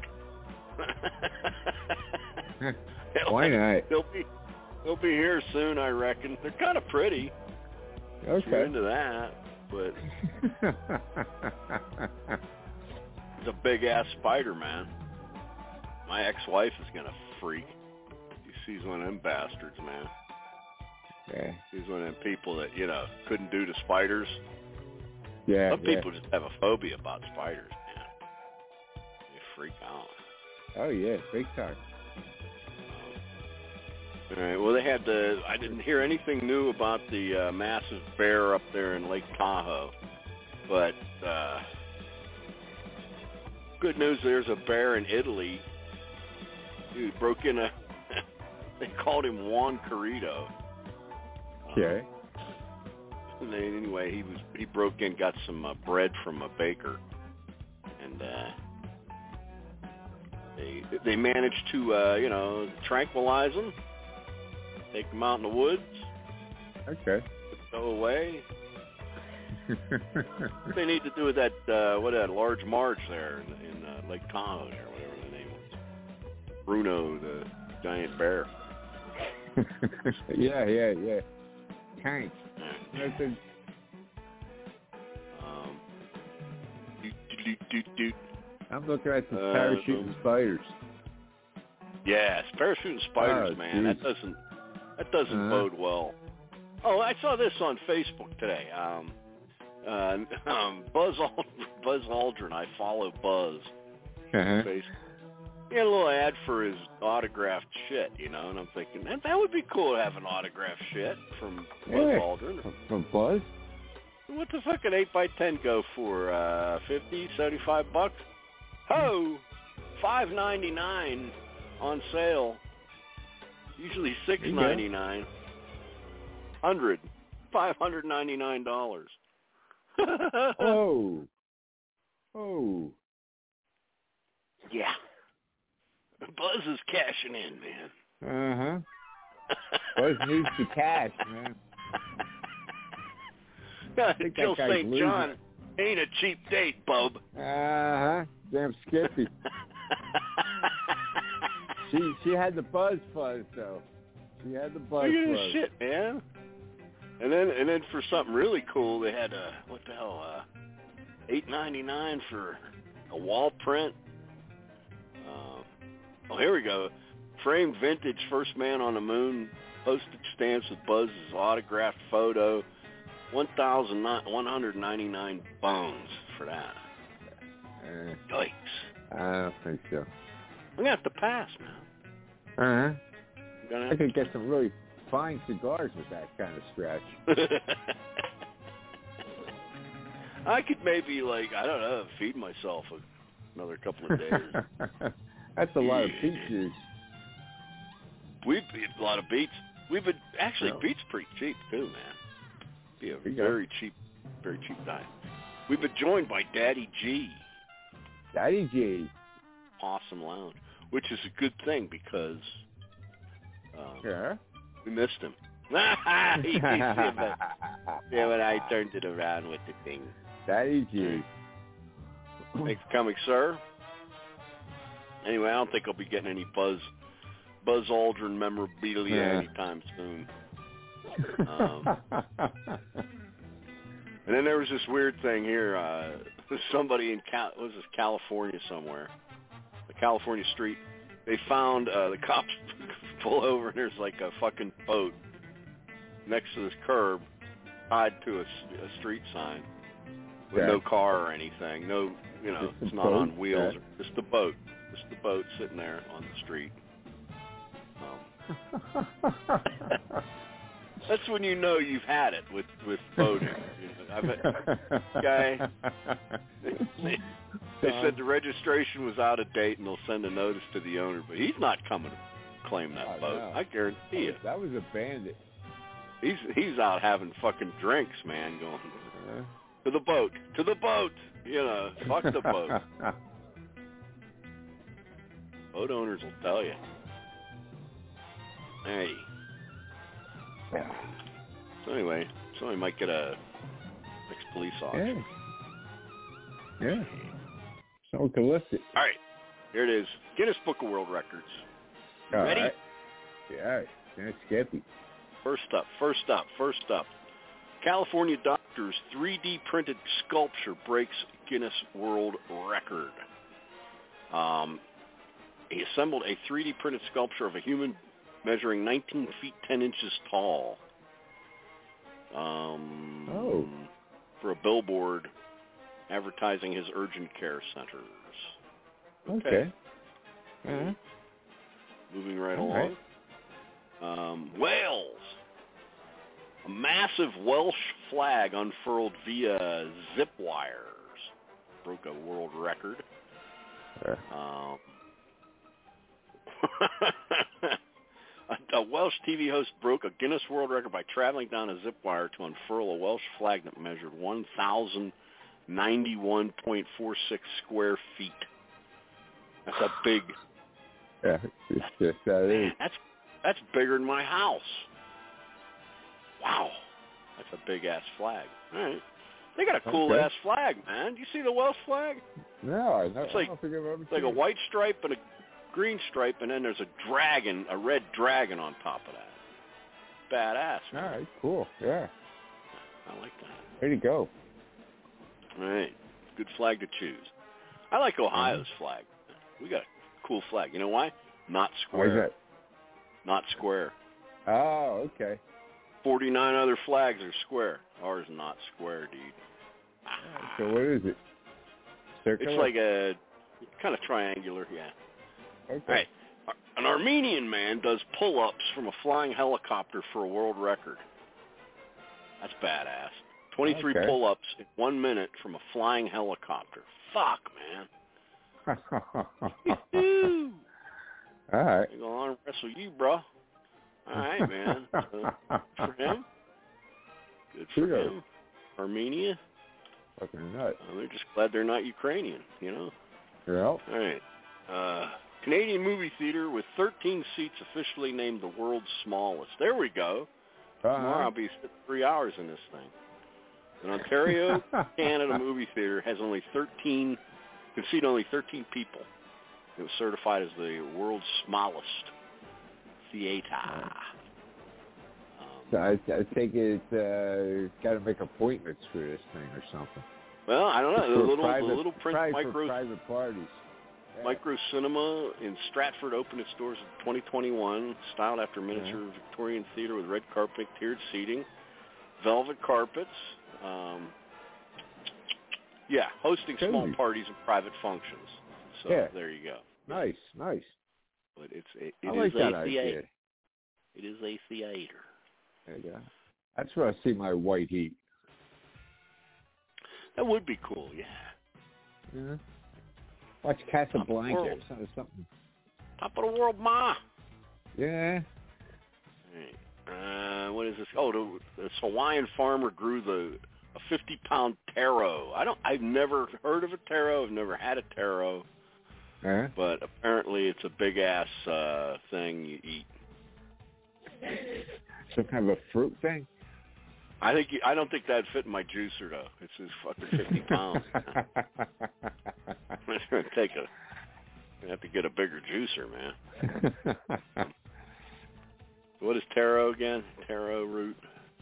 why not?
They'll be here soon, I reckon. They're kind of pretty.
Okay.
If you're into that, but it's a big ass spider, man. My ex-wife is gonna freak. She sees one of them bastards, man.
Yeah.
She's one of them people that couldn't do to spiders.
Yeah.
Some people just have a phobia about spiders, man. They freak out.
Oh yeah, big time.
All right. Well, I didn't hear anything new about the massive bear up there in Lake Tahoe, but good news, there's a bear in Italy who broke in they called him Juan Carrito.
Okay.
Anyway, he broke in, got some bread from a baker, and they managed to tranquilize him, take him out in the woods.
Okay.
Go away. What they need to do with that large marge there in Lake Tahoe there, whatever the name was. Bruno, the giant bear.
Yeah. Tank. Nothing. I'm looking at the parachuting spiders.
Yes, parachuting spiders, man.
Geez.
That doesn't bode well. Oh, I saw this on Facebook today. Buzz Aldrin. I follow Buzz. On Facebook. He had a little ad for his autographed shit, and I'm thinking, that would be cool to have an autographed shit from Buzz Aldrin.
From Buzz?
What the fuck an 8x10 go for? $50, $75? Ho! $5.99 on sale. Usually $6.99. $599.
Oh.
Yeah. Buzz is cashing in, man.
Buzz needs the cash, man.
Jill St. John ain't a cheap date, bub.
Damn Skippy. She had the buzz though. She had the buzz.
Look at this shit, man. And then for something really cool, they had $8.99 for a wall print. Here we go. Framed vintage first man on the moon, postage stamps with Buzz's autographed photo. 1,199 bones for that. Yikes.
I don't think so.
I'm going to have to pass, man.
I could get some really fine cigars with that kind of scratch.
I could maybe, feed myself another couple of days.
That's a lot of beet juice.
A lot of beets. Beets pretty cheap too, man. Be a very cheap diet. We've been joined by Daddy G.
Daddy G.
Awesome Lounge, which is a good thing because we missed him. Yeah, when I turned it around with the thing.
Daddy G.
Thanks for coming, sir. Anyway, I don't think I'll be getting any Buzz Aldrin memorabilia anytime soon. And then there was this weird thing here. Somebody in California somewhere, a California street. They found the cops pull over and there's like a fucking boat next to this curb, tied to a street sign with no car or anything. No, it's not on wheels. Just the boat sitting there on the street. That's when you know you've had it with boating. Guy, they said the registration was out of date and they'll send a notice to the owner, but he's not coming to claim that boat. No. I guarantee you.
That was a bandit.
He's out having fucking drinks, man, going to the boat. Fuck the boat. Boat owners will tell you. Hey.
Yeah.
So anyway, somebody might get a ex-police officer.
Yeah. Someone can lift it.
All right. Here it is. Guinness Book of World Records. Ready?
Right. Yeah. That's skippy.
First up. California doctor's 3D printed sculpture breaks Guinness World Record. He assembled a 3D printed sculpture of a human measuring 19 feet 10 inches tall. For a billboard advertising his urgent care centers.
Okay. Mm-hmm.
Moving right along. Wales. A massive Welsh flag unfurled via zip wires broke a world record. A Welsh TV host broke a Guinness World Record by traveling down a zip wire to unfurl a Welsh flag that measured 1,091.46 square feet. That's a big...
Yeah,
that's bigger than my house. Wow. That's a big-ass flag. All right. They got a cool-ass flag, man. Do you see the Welsh flag?
No, I don't
think I've ever seen
it.
Like a white stripe and a green stripe, and then there's a dragon, a red dragon on top of that. Badass. Man.
All right, cool. Yeah.
I like that.
There you go.
All right. Good flag to choose. I like Ohio's flag. We got a cool flag. You know why? Not square.
Why is that?
Not square.
Oh, okay.
49 other flags are square. Ours is not square, dude.
So what is it? Circular?
It's like a kind of triangular, yeah.
Okay.
All right. An Armenian man does pull-ups from a flying helicopter for a world record. That's badass. 23 pull-ups in 1 minute from a flying helicopter. Fuck, man.
All right.
I'm going to arm wrestle you, bro. All right, man. For him. Good for him. Armenia.
Fucking nuts.
They're just glad they're not Ukrainian, you know?
Yeah.
All right. Canadian movie theater with 13 seats officially named the world's smallest. There we go. Tomorrow I'll be sitting 3 hours in this thing. An Ontario, Canada movie theater has only 13, can seat only 13 people. It was certified as the world's smallest theater.
So I think it's got to make appointments for this thing or something.
Well, I don't know. The little print
micro private parties. Yeah.
Micro Cinema in Stratford opened its doors in 2021, styled after miniature Victorian theater with red carpet, tiered seating, velvet carpets. Hosting small parties and private functions. So there you go.
Nice.
But it
I like
is
that
a
idea.
theater. It is a theater.
There you go. That's where I see my white heat.
That would be cool, yeah.
Yeah. Watch Casablanca or something.
Top of the world, ma.
Yeah.
Right. What is this? Oh, this Hawaiian farmer grew a 50-pound taro. I've never heard of a taro. I've never had a taro. But apparently it's a big-ass thing you eat.
Some kind of a fruit thing?
I don't think that'd fit in my juicer, though. It's just fucking 50 pounds. I have to get a bigger juicer, man. What is taro again? Taro root.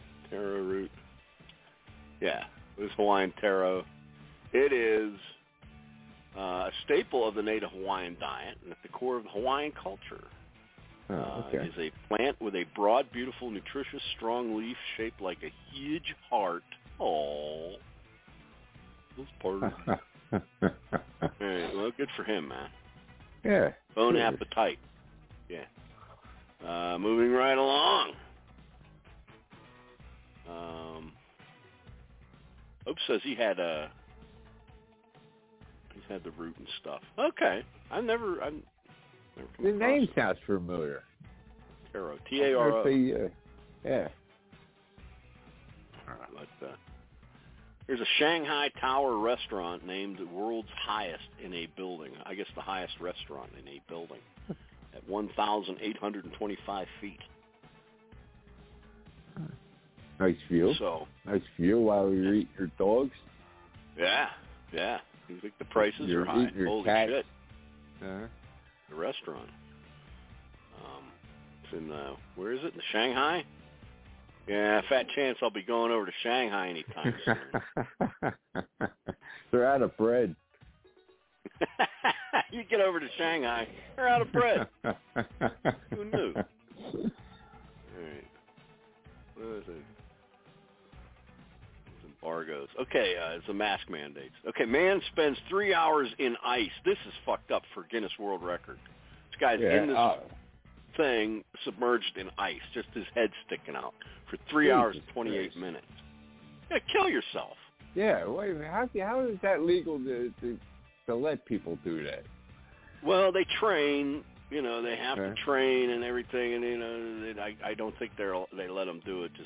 Yeah, it was Hawaiian taro. It is a staple of the native Hawaiian diet and at the core of the Hawaiian culture. It is a plant with a broad, beautiful, nutritious, strong leaf shaped like a huge heart. Oh, those parts. Right, well, good for him, man.
Yeah.
Bone appetite. Yeah. Moving right along. Hope says he's had the root and stuff. Okay. I've never come
the name
across
sounds familiar.
Taro. T-A-R-O.
Yeah.
But, there's a Shanghai Tower restaurant named the world's highest in a building. I guess the highest restaurant in a building at 1,825 feet.
Nice view. Nice view while you eat your dogs.
Yeah. You think the prices are high? Holy shit. The restaurant. It's in, where is it? In Shanghai? Yeah, fat chance I'll be going over to Shanghai anytime soon.
They're out of bread.
You get over to Shanghai, they're out of bread. Who knew? All right. What is it? It's embargoes. Okay, it's a mask mandates. Okay, man spends 3 hours in ice. This is fucked up for Guinness World Record. This guy's in this thing submerged in ice, just his head sticking out for 3 hours and 28 minutes. Yeah, kill yourself.
Yeah, wait a minute. How is that legal to let people do that?
Well, they train. You know, they have to train and everything, and you know, I don't think they let them do it just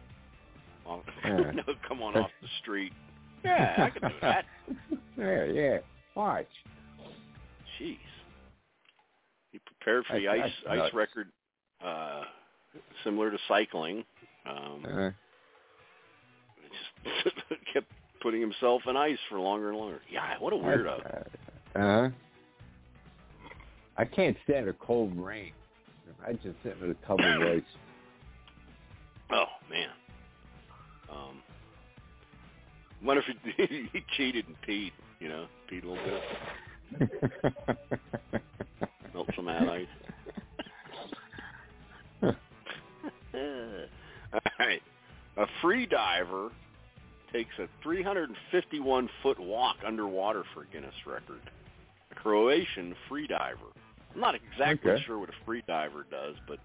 come on off the street. Yeah, I can do that.
Yeah. Watch.
Jeez. He prepared for the ice record, similar to cycling. Just kept putting himself in ice for longer and longer. Yeah, what a weirdo.
I can't stand a cold rain. I just sit with a tub of ice.
Oh, man. What if he cheated and peed, you know? Peed a little bit. Melt some out ice. All right. A free diver takes a 351-foot walk underwater for a Guinness record. A Croatian free diver. I'm not exactly sure what a free diver does, but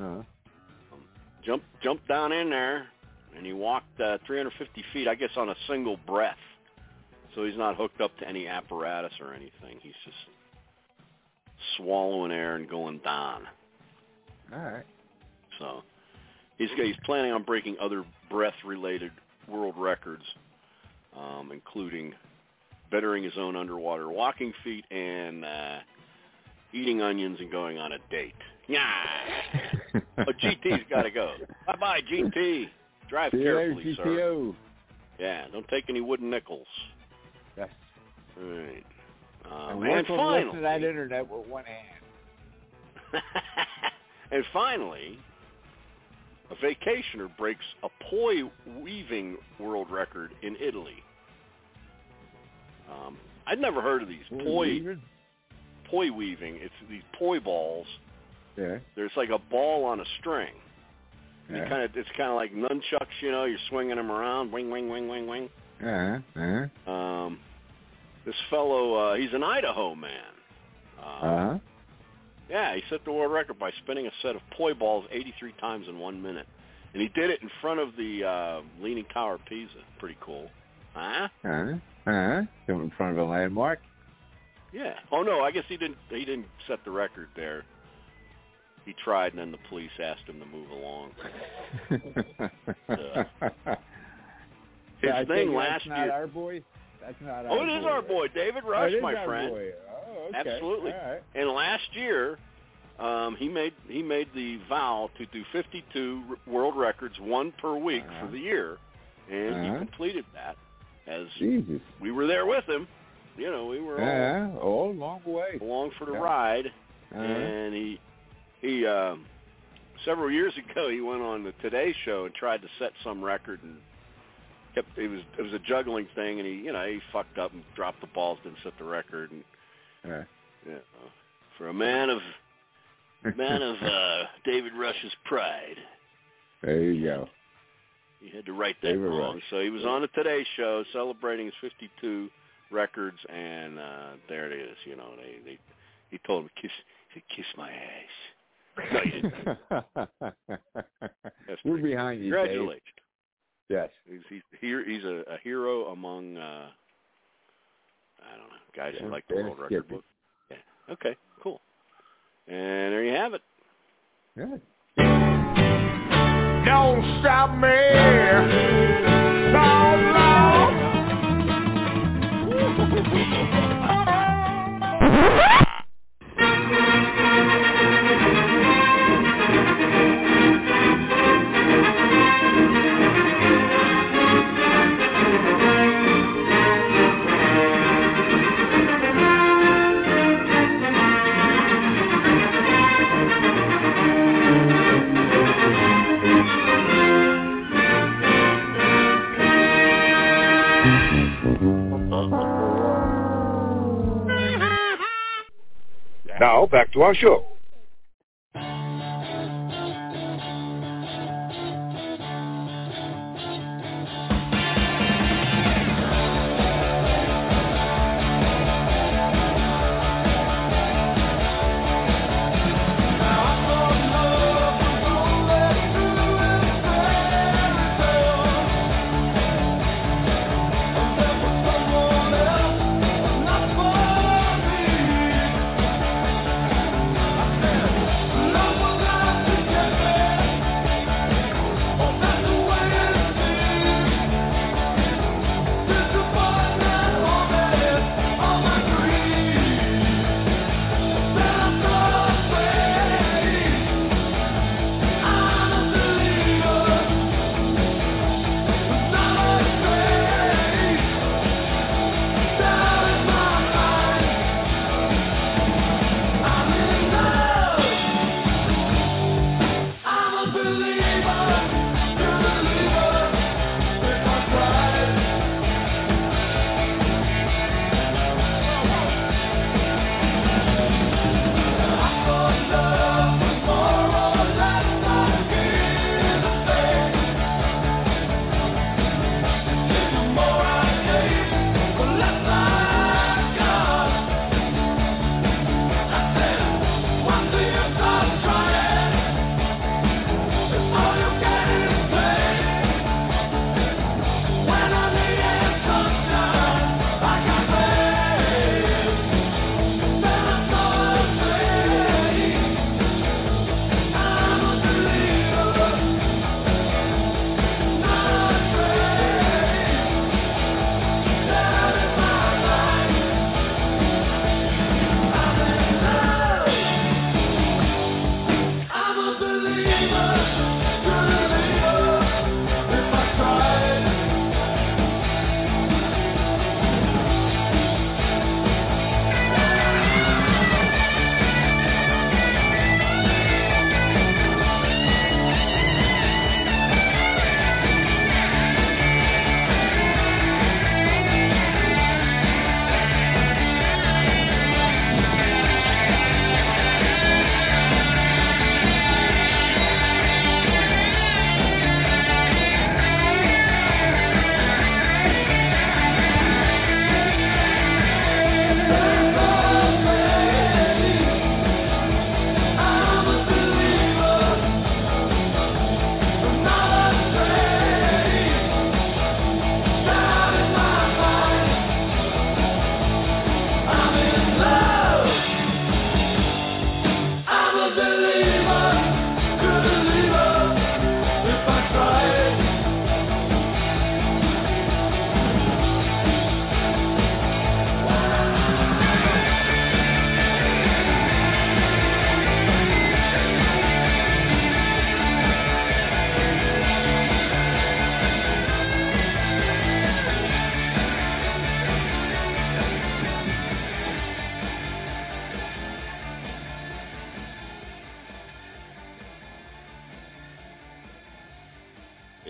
jumped down in there, and he walked 350 feet, I guess, on a single breath. So he's not hooked up to any apparatus or anything. He's just swallowing air and going down.
All right.
So he's planning on breaking other breath-related world records, including bettering his own underwater walking feat and eating onions and going on a date. Yeah. Oh, GT's got to go. Bye-bye, GT. Drive carefully,
sir.
GTO. Yeah, don't take any wooden nickels.
Yes.
All right.
And finally, that internet with one hand.
And finally, a vacationer breaks a poi weaving world record in Italy. I'd never heard of these poi weaving. It's these poi balls.
Yeah. There's
like a ball on a string.
Yeah.
It's kind of like nunchucks, you know. You're swinging them around, wing, wing, wing, wing, wing. This fellow, he's an Idaho man. Yeah, he set the world record by spinning a set of poi balls 83 times in 1 minute, and he did it in front of the Leaning Tower of Pisa. Pretty cool.
Doing in front of a landmark.
Yeah. Oh no, I guess he didn't set the record there. He tried, and then the police asked him to move along. His thing last year.
That's not our boy. That's not our boy.
Oh, it is our boy, David Rush, my friend.
Boy. Oh, okay.
Absolutely.
All right.
And last year, he made the vow to do 52 world records, one per week for the year, and he completed that. As
Jesus.
We were there with him. You know, we were
all along the way.
Along for the ride. And he several years ago, he went on the Today Show and tried to set some record, and it was a juggling thing, and he fucked up and dropped the balls, didn't set the record, and for a man of David Rush's pride.
There you go.
He had to right that wrong. So he was on the Today Show celebrating his 52 records, and there it is. You know, he told him, kiss my ass. No, he didn't.
We're behind you,
Congratulations.
Dave. Yes.
He's a hero among, I don't know, guys who like the world record book. Yeah. Okay, cool. And there you have it.
Good.
Don't stop me. No, no.
Now, back to our show.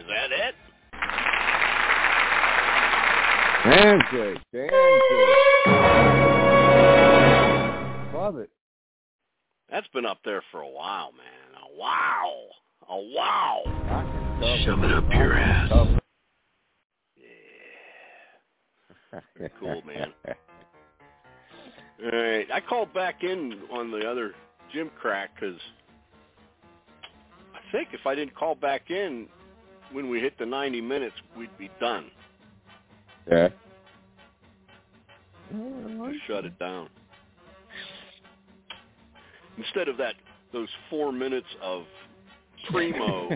that it?
Damn good. Love it.
That's been up there for a while, man. A wow.
Shove it up your ass.
Yeah. Cool, man. All right. I called back in on the other Jim crack because I think if I didn't call back in when we hit the 90 minutes, we'd be done.
Yeah.
Just shut it down. Instead of those 4 minutes of primo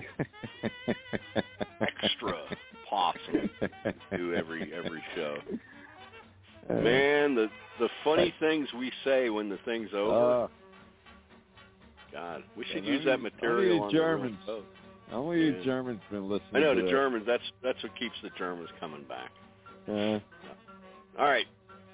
extra possum do every show. Man, the funny things we say when the thing's over. God, we should use that material.
Only Germans. Only you Germans been listening.
I know
to
the
that.
Germans. That's what keeps the Germans coming back. All right.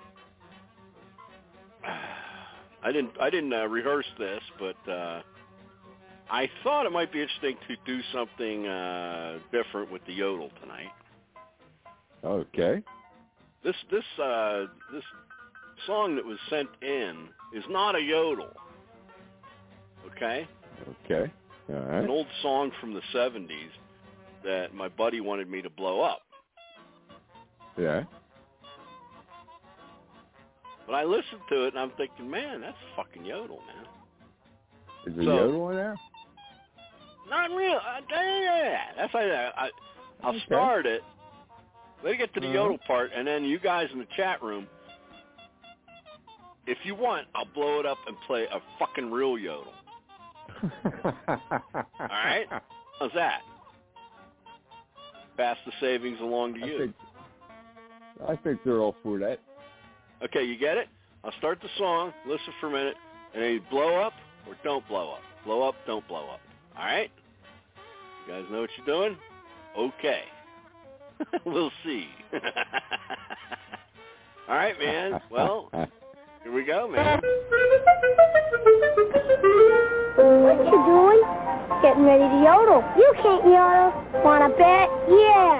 I didn't rehearse this, but I thought it might be interesting to do something different with the yodel tonight.
Okay.
This song that was sent in is not a yodel. Okay?
Okay. All right.
An old song from the 70s that my buddy wanted me to blow up.
Yeah.
But I listened to it and I'm thinking, man, that's fucking yodel, man.
Is there yodel in there?
Not real. That's like I'll start it. Let me get to the yodel part, and then you guys in the chat room, if you want, I'll blow it up and play a fucking real yodel. All right? How's that? Pass the savings along to you.
I think they're all for that.
Okay, you get it? I'll start the song, listen for a minute, and then you blow up or don't blow up. Blow up, don't blow up. All right? You guys know what you're doing? Okay. We'll see. All right, man. Well, here we go, man.
What you doing? Getting ready to yodel. You can't yodel. Wanna bet? Yeah.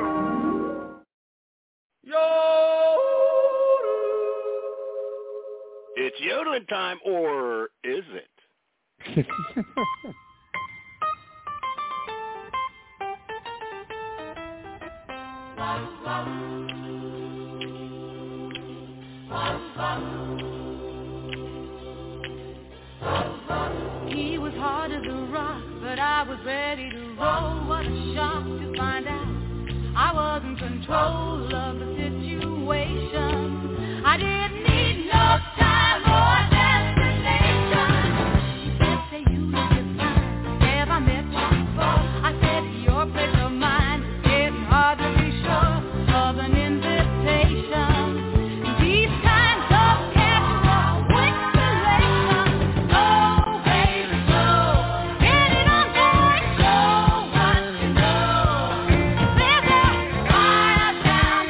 It's yodeling time, or is it?
He was hard as a rock, but I was ready to roll. What a shock to find out I was in control of the situation. I didn't need no time or destination. He said, say you look just fine. Have I met you before? I said, your place of mine. It's hard to be sure of an invitation. These kinds of casual whisperation. Oh, baby, so get it on board. Show what you know. There's a fire down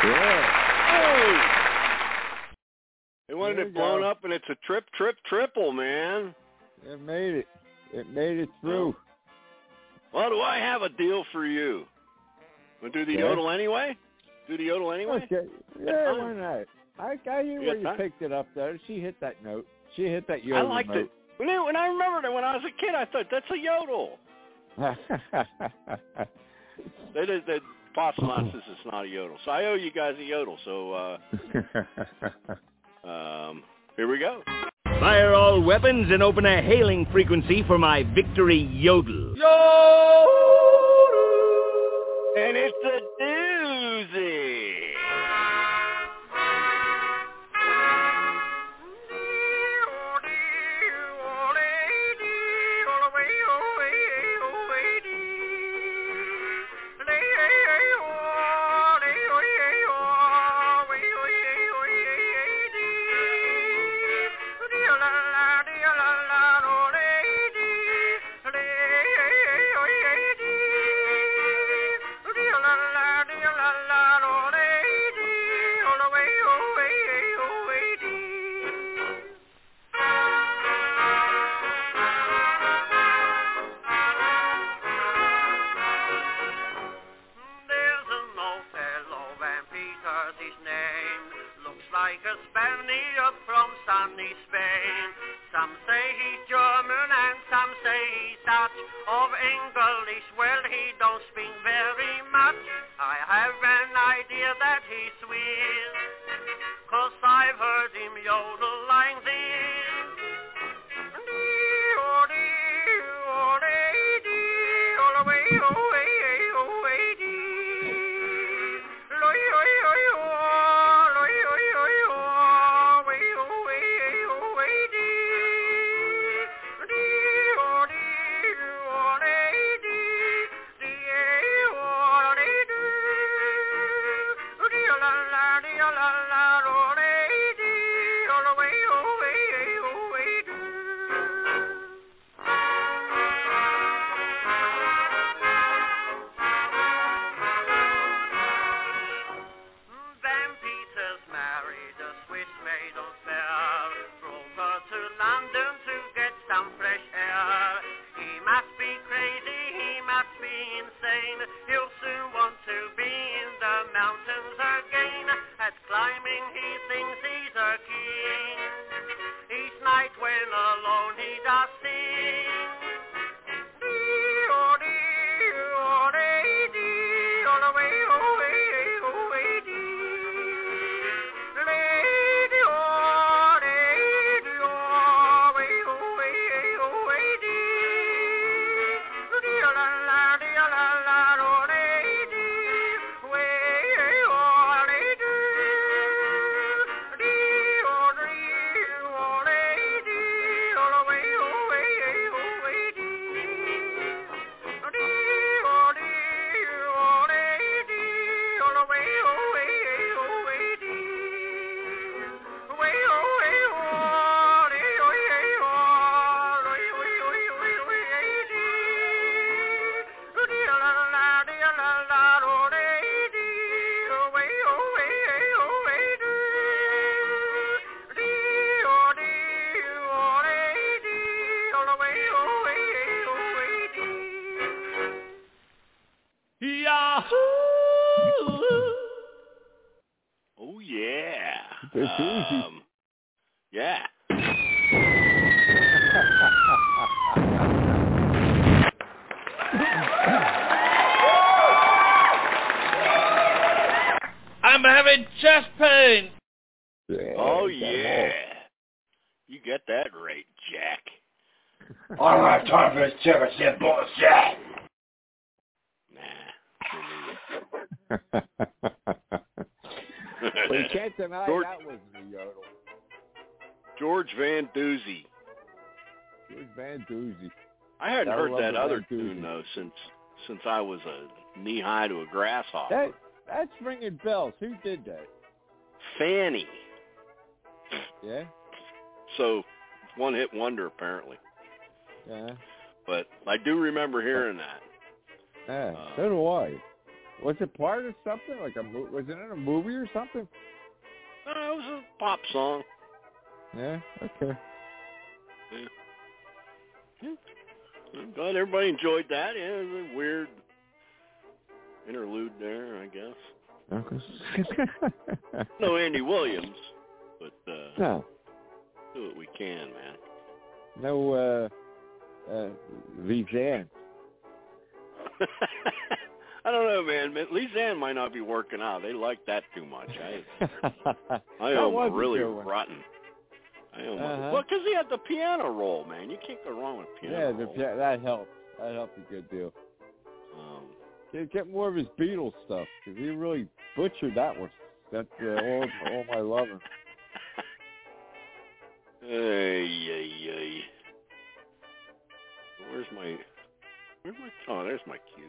Yeah.
They wanted it blown up, and it's a triple, man.
It made it. It made it through.
Well, do I have a deal for you? Want to do the yodel anyway? Do the yodel anyway?
Okay. Yeah, why not? I hear where you picked it up, though. She hit that note. She hit that yodel
I liked
note.
it. When I remembered it when I was a kid, I thought, that's a yodel. They Possum says it's not a yodel. So I owe you guys a yodel. So here we go.
Fire all weapons and open a hailing frequency for my victory yodel.
Yodel! And it's a doozy. Oh, yeah. Yeah.
I'm having chest pain.
Oh, yeah. You get that right, Jack.
I don't have time for this championship bullshit.
Well, you can't deny that was the yodel.
George Van Doozy.
George Van Doozy.
I hadn't heard that other tune, though, since I was a knee-high to a grasshopper.
That's ringing bells. Who did that?
Fanny.
Yeah?
So, one-hit wonder, apparently.
Yeah.
But I do remember hearing that.
Yeah, so do I. Was it part of something? Like was it in a movie or something?
No, it was a pop song.
Yeah. Okay.
Yeah. I'm glad everybody enjoyed that. Yeah, it was a weird interlude there, I guess. No Andy Williams, but
no.
Do what we can, man.
No Lizanne.
I don't know, man. Lizanne might not be working out. They like that too much. I am really rotten. Well, because he had the piano roll, man. You can't go wrong with piano roll.
Yeah, that helped. That helped a good deal. Get more of his Beatles stuff, because he really butchered that one. That's all my loving.
Hey. Where's my? Oh, there's my cue.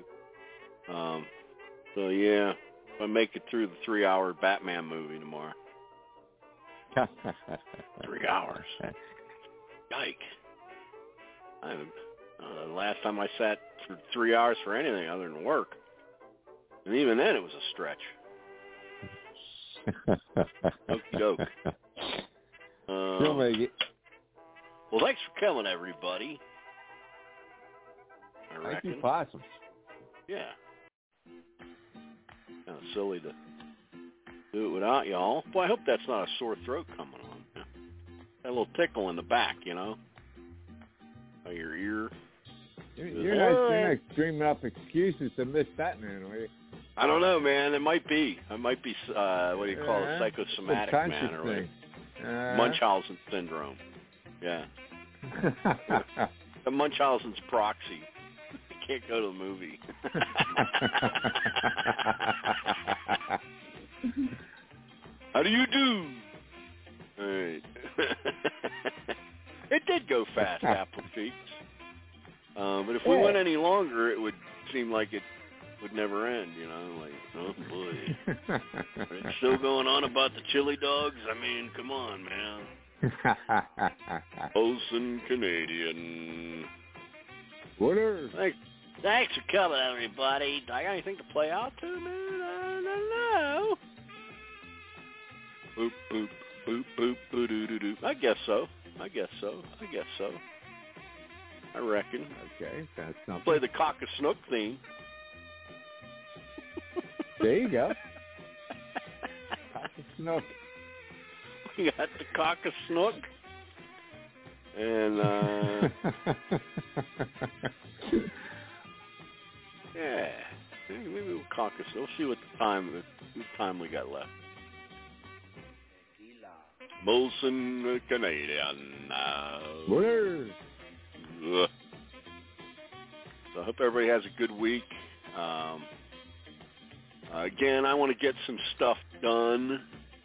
So yeah, if I make it through the 3-hour Batman movie tomorrow. 3 hours. Yike. The last time I sat for 3 hours for anything other than work. And even then it was a stretch. Okie doke.
You'll make it.
Well, thanks for coming, everybody.
Thank you, Possums.
Yeah. Kind of silly to do it without y'all. Boy, I hope that's not a sore throat coming on. That little tickle in the back, you know, by your ear.
You're not dreaming up excuses to miss Batman, are you?
I don't know, man. It might be. What do you call it? Psychosomatic, man, or Munchausen syndrome. Yeah. The Munchausen's proxy. You can't go to the movie. How do you do? All right. It did go fast, Apple Cheeks. But if we went any longer, it would seem like it would never end, you know? Like, oh, boy. It's still going on about the chili dogs? I mean, come on, man. Olsen Canadian.
Whatever.
Thanks for coming, everybody. I got anything to play out to, man? I don't know. Boop, boop, boop, boop, boo-doo-doo-doo. I guess so. I reckon.
Okay, that's something.
Play the Cock a Snook theme.
There you go. Cock a Snook.
We got the Cock a Snook. And, yeah. Maybe we'll Cock a Snook. We'll see what time we got left. Molson Canadian.
Where?
So I hope everybody has a good week. Again, I want to get some stuff done.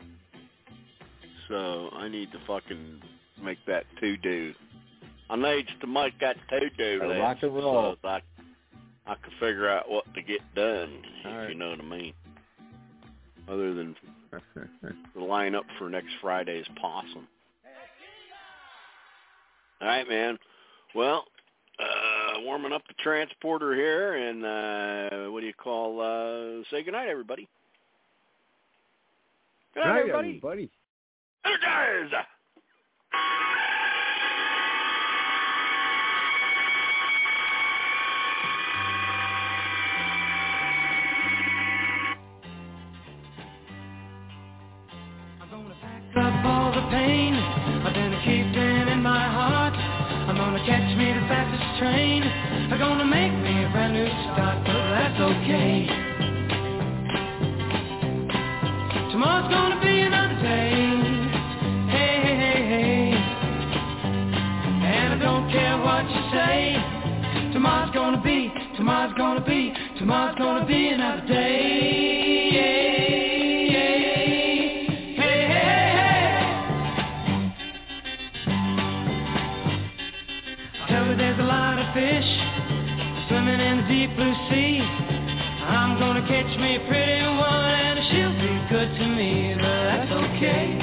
So I need to fucking make that to-do. I need to make that to-do list.
Rock and roll.
So I can figure out what to get done, if you know what I mean. Other than line up for next Friday's possum. All right, man. Well, warming up the transporter here, and say goodnight, everybody. Good night, everybody. Energize!
Up all the pain I've been keeping in my heart. I'm gonna catch me the fastest train. I'm gonna make me a brand new start, but that's okay. Tomorrow's gonna be another day. Hey, hey, hey, hey. And I don't care what you say. Tomorrow's gonna be another day. There's a lot of fish swimming in the deep blue sea. I'm gonna catch me a pretty one and she'll be good to me, but that's okay.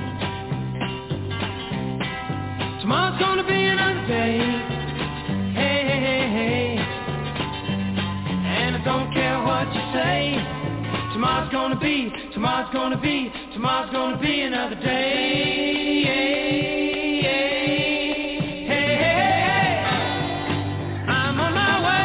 Tomorrow's gonna be another day. Hey, hey, hey, hey. And I don't care what you say. gonna be another day. I'm on my way.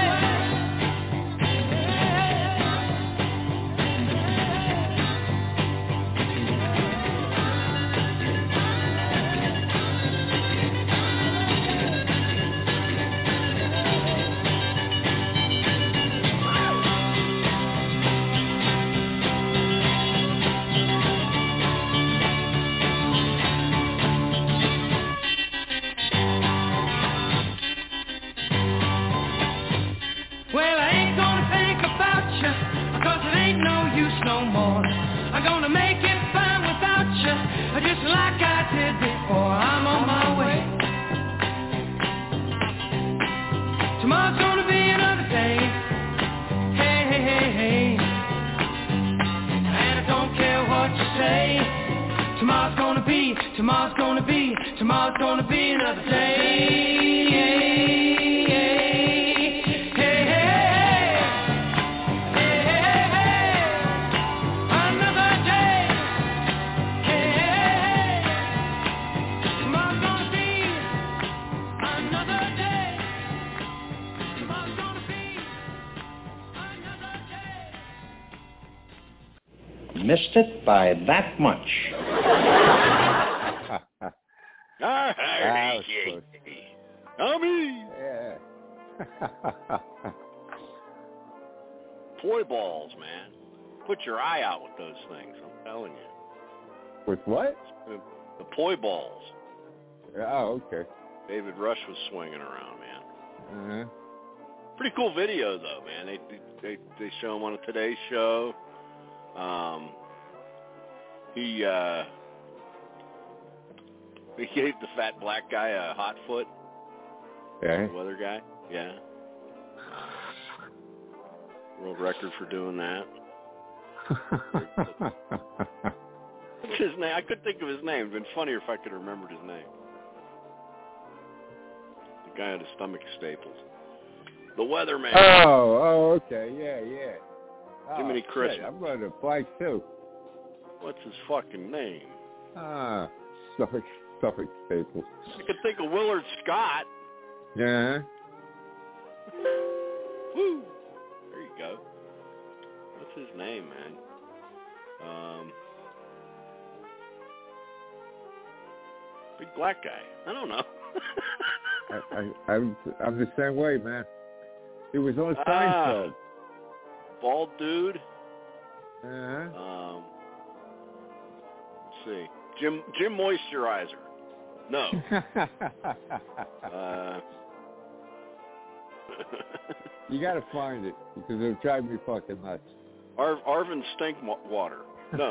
Well, I ain't gonna think about you, 'cause it ain't no use no more. I'm gonna make it fine without you, just like I did before. I'm on my way. Tomorrow's gonna be another day. Hey, hey, hey, hey. And I don't care what you say. Tomorrow's gonna be another day.
Missed it by that much.
Yeah.
Toy balls, man. Put your eye out with those things, I'm telling you.
With what?
The poi balls.
Oh, okay.
David Rush was swinging around, man.
Uh-huh.
Pretty cool video, though, man. They show him on a Today Show. He gave the fat black guy a hot foot.
Okay.
The weather guy. Yeah. World record for doing that. What's his name? I couldn't think of his name. It'd been funnier if I could have remembered his name. The guy had his stomach staples. The weatherman.
Oh, okay. Yeah.
Jiminy Crispin.
I'm going to blank too.
What's his fucking name?
Stomach staples.
I could think of Willard Scott.
Yeah.
Woo. There you go. What's his name, man? Big black guy. I don't know.
I'm the same way, man. He was on Seinfeld.
Bald dude.
Uh-huh.
Let's see. Jim Moisturizer. No.
You got to find it because it'll drive me fucking nuts.
Arvin Stinkwater. No.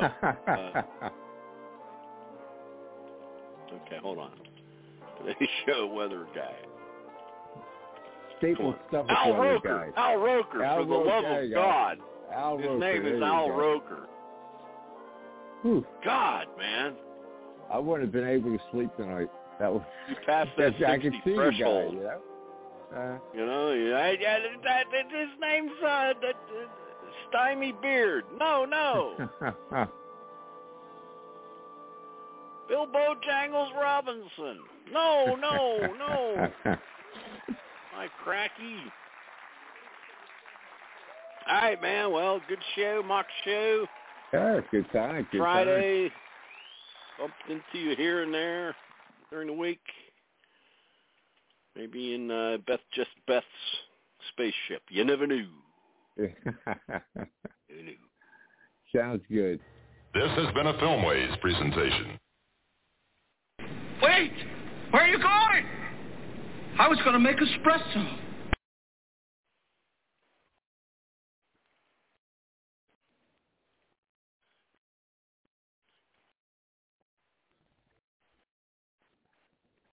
Okay, hold on. They show weather guy.
Staple stuff.
Al Roker. Al Roker. For the love of God. His name is Al Roker.
Whew.
God, man.
I wouldn't have been able to sleep tonight. That was.
You passed that 60
I could see
threshold.
The guy,
his name's Stymie Beard. No. Bilbo Jangles Robinson. No. My cracky. All right, man. Well, good show, mock show.
Yeah, good time.
Friday. Bumped into you here and there during the week. Maybe in Beth's spaceship. You never knew.
Sounds good.
This has been a Filmways presentation.
Wait! Where are you going? I was going to make espresso.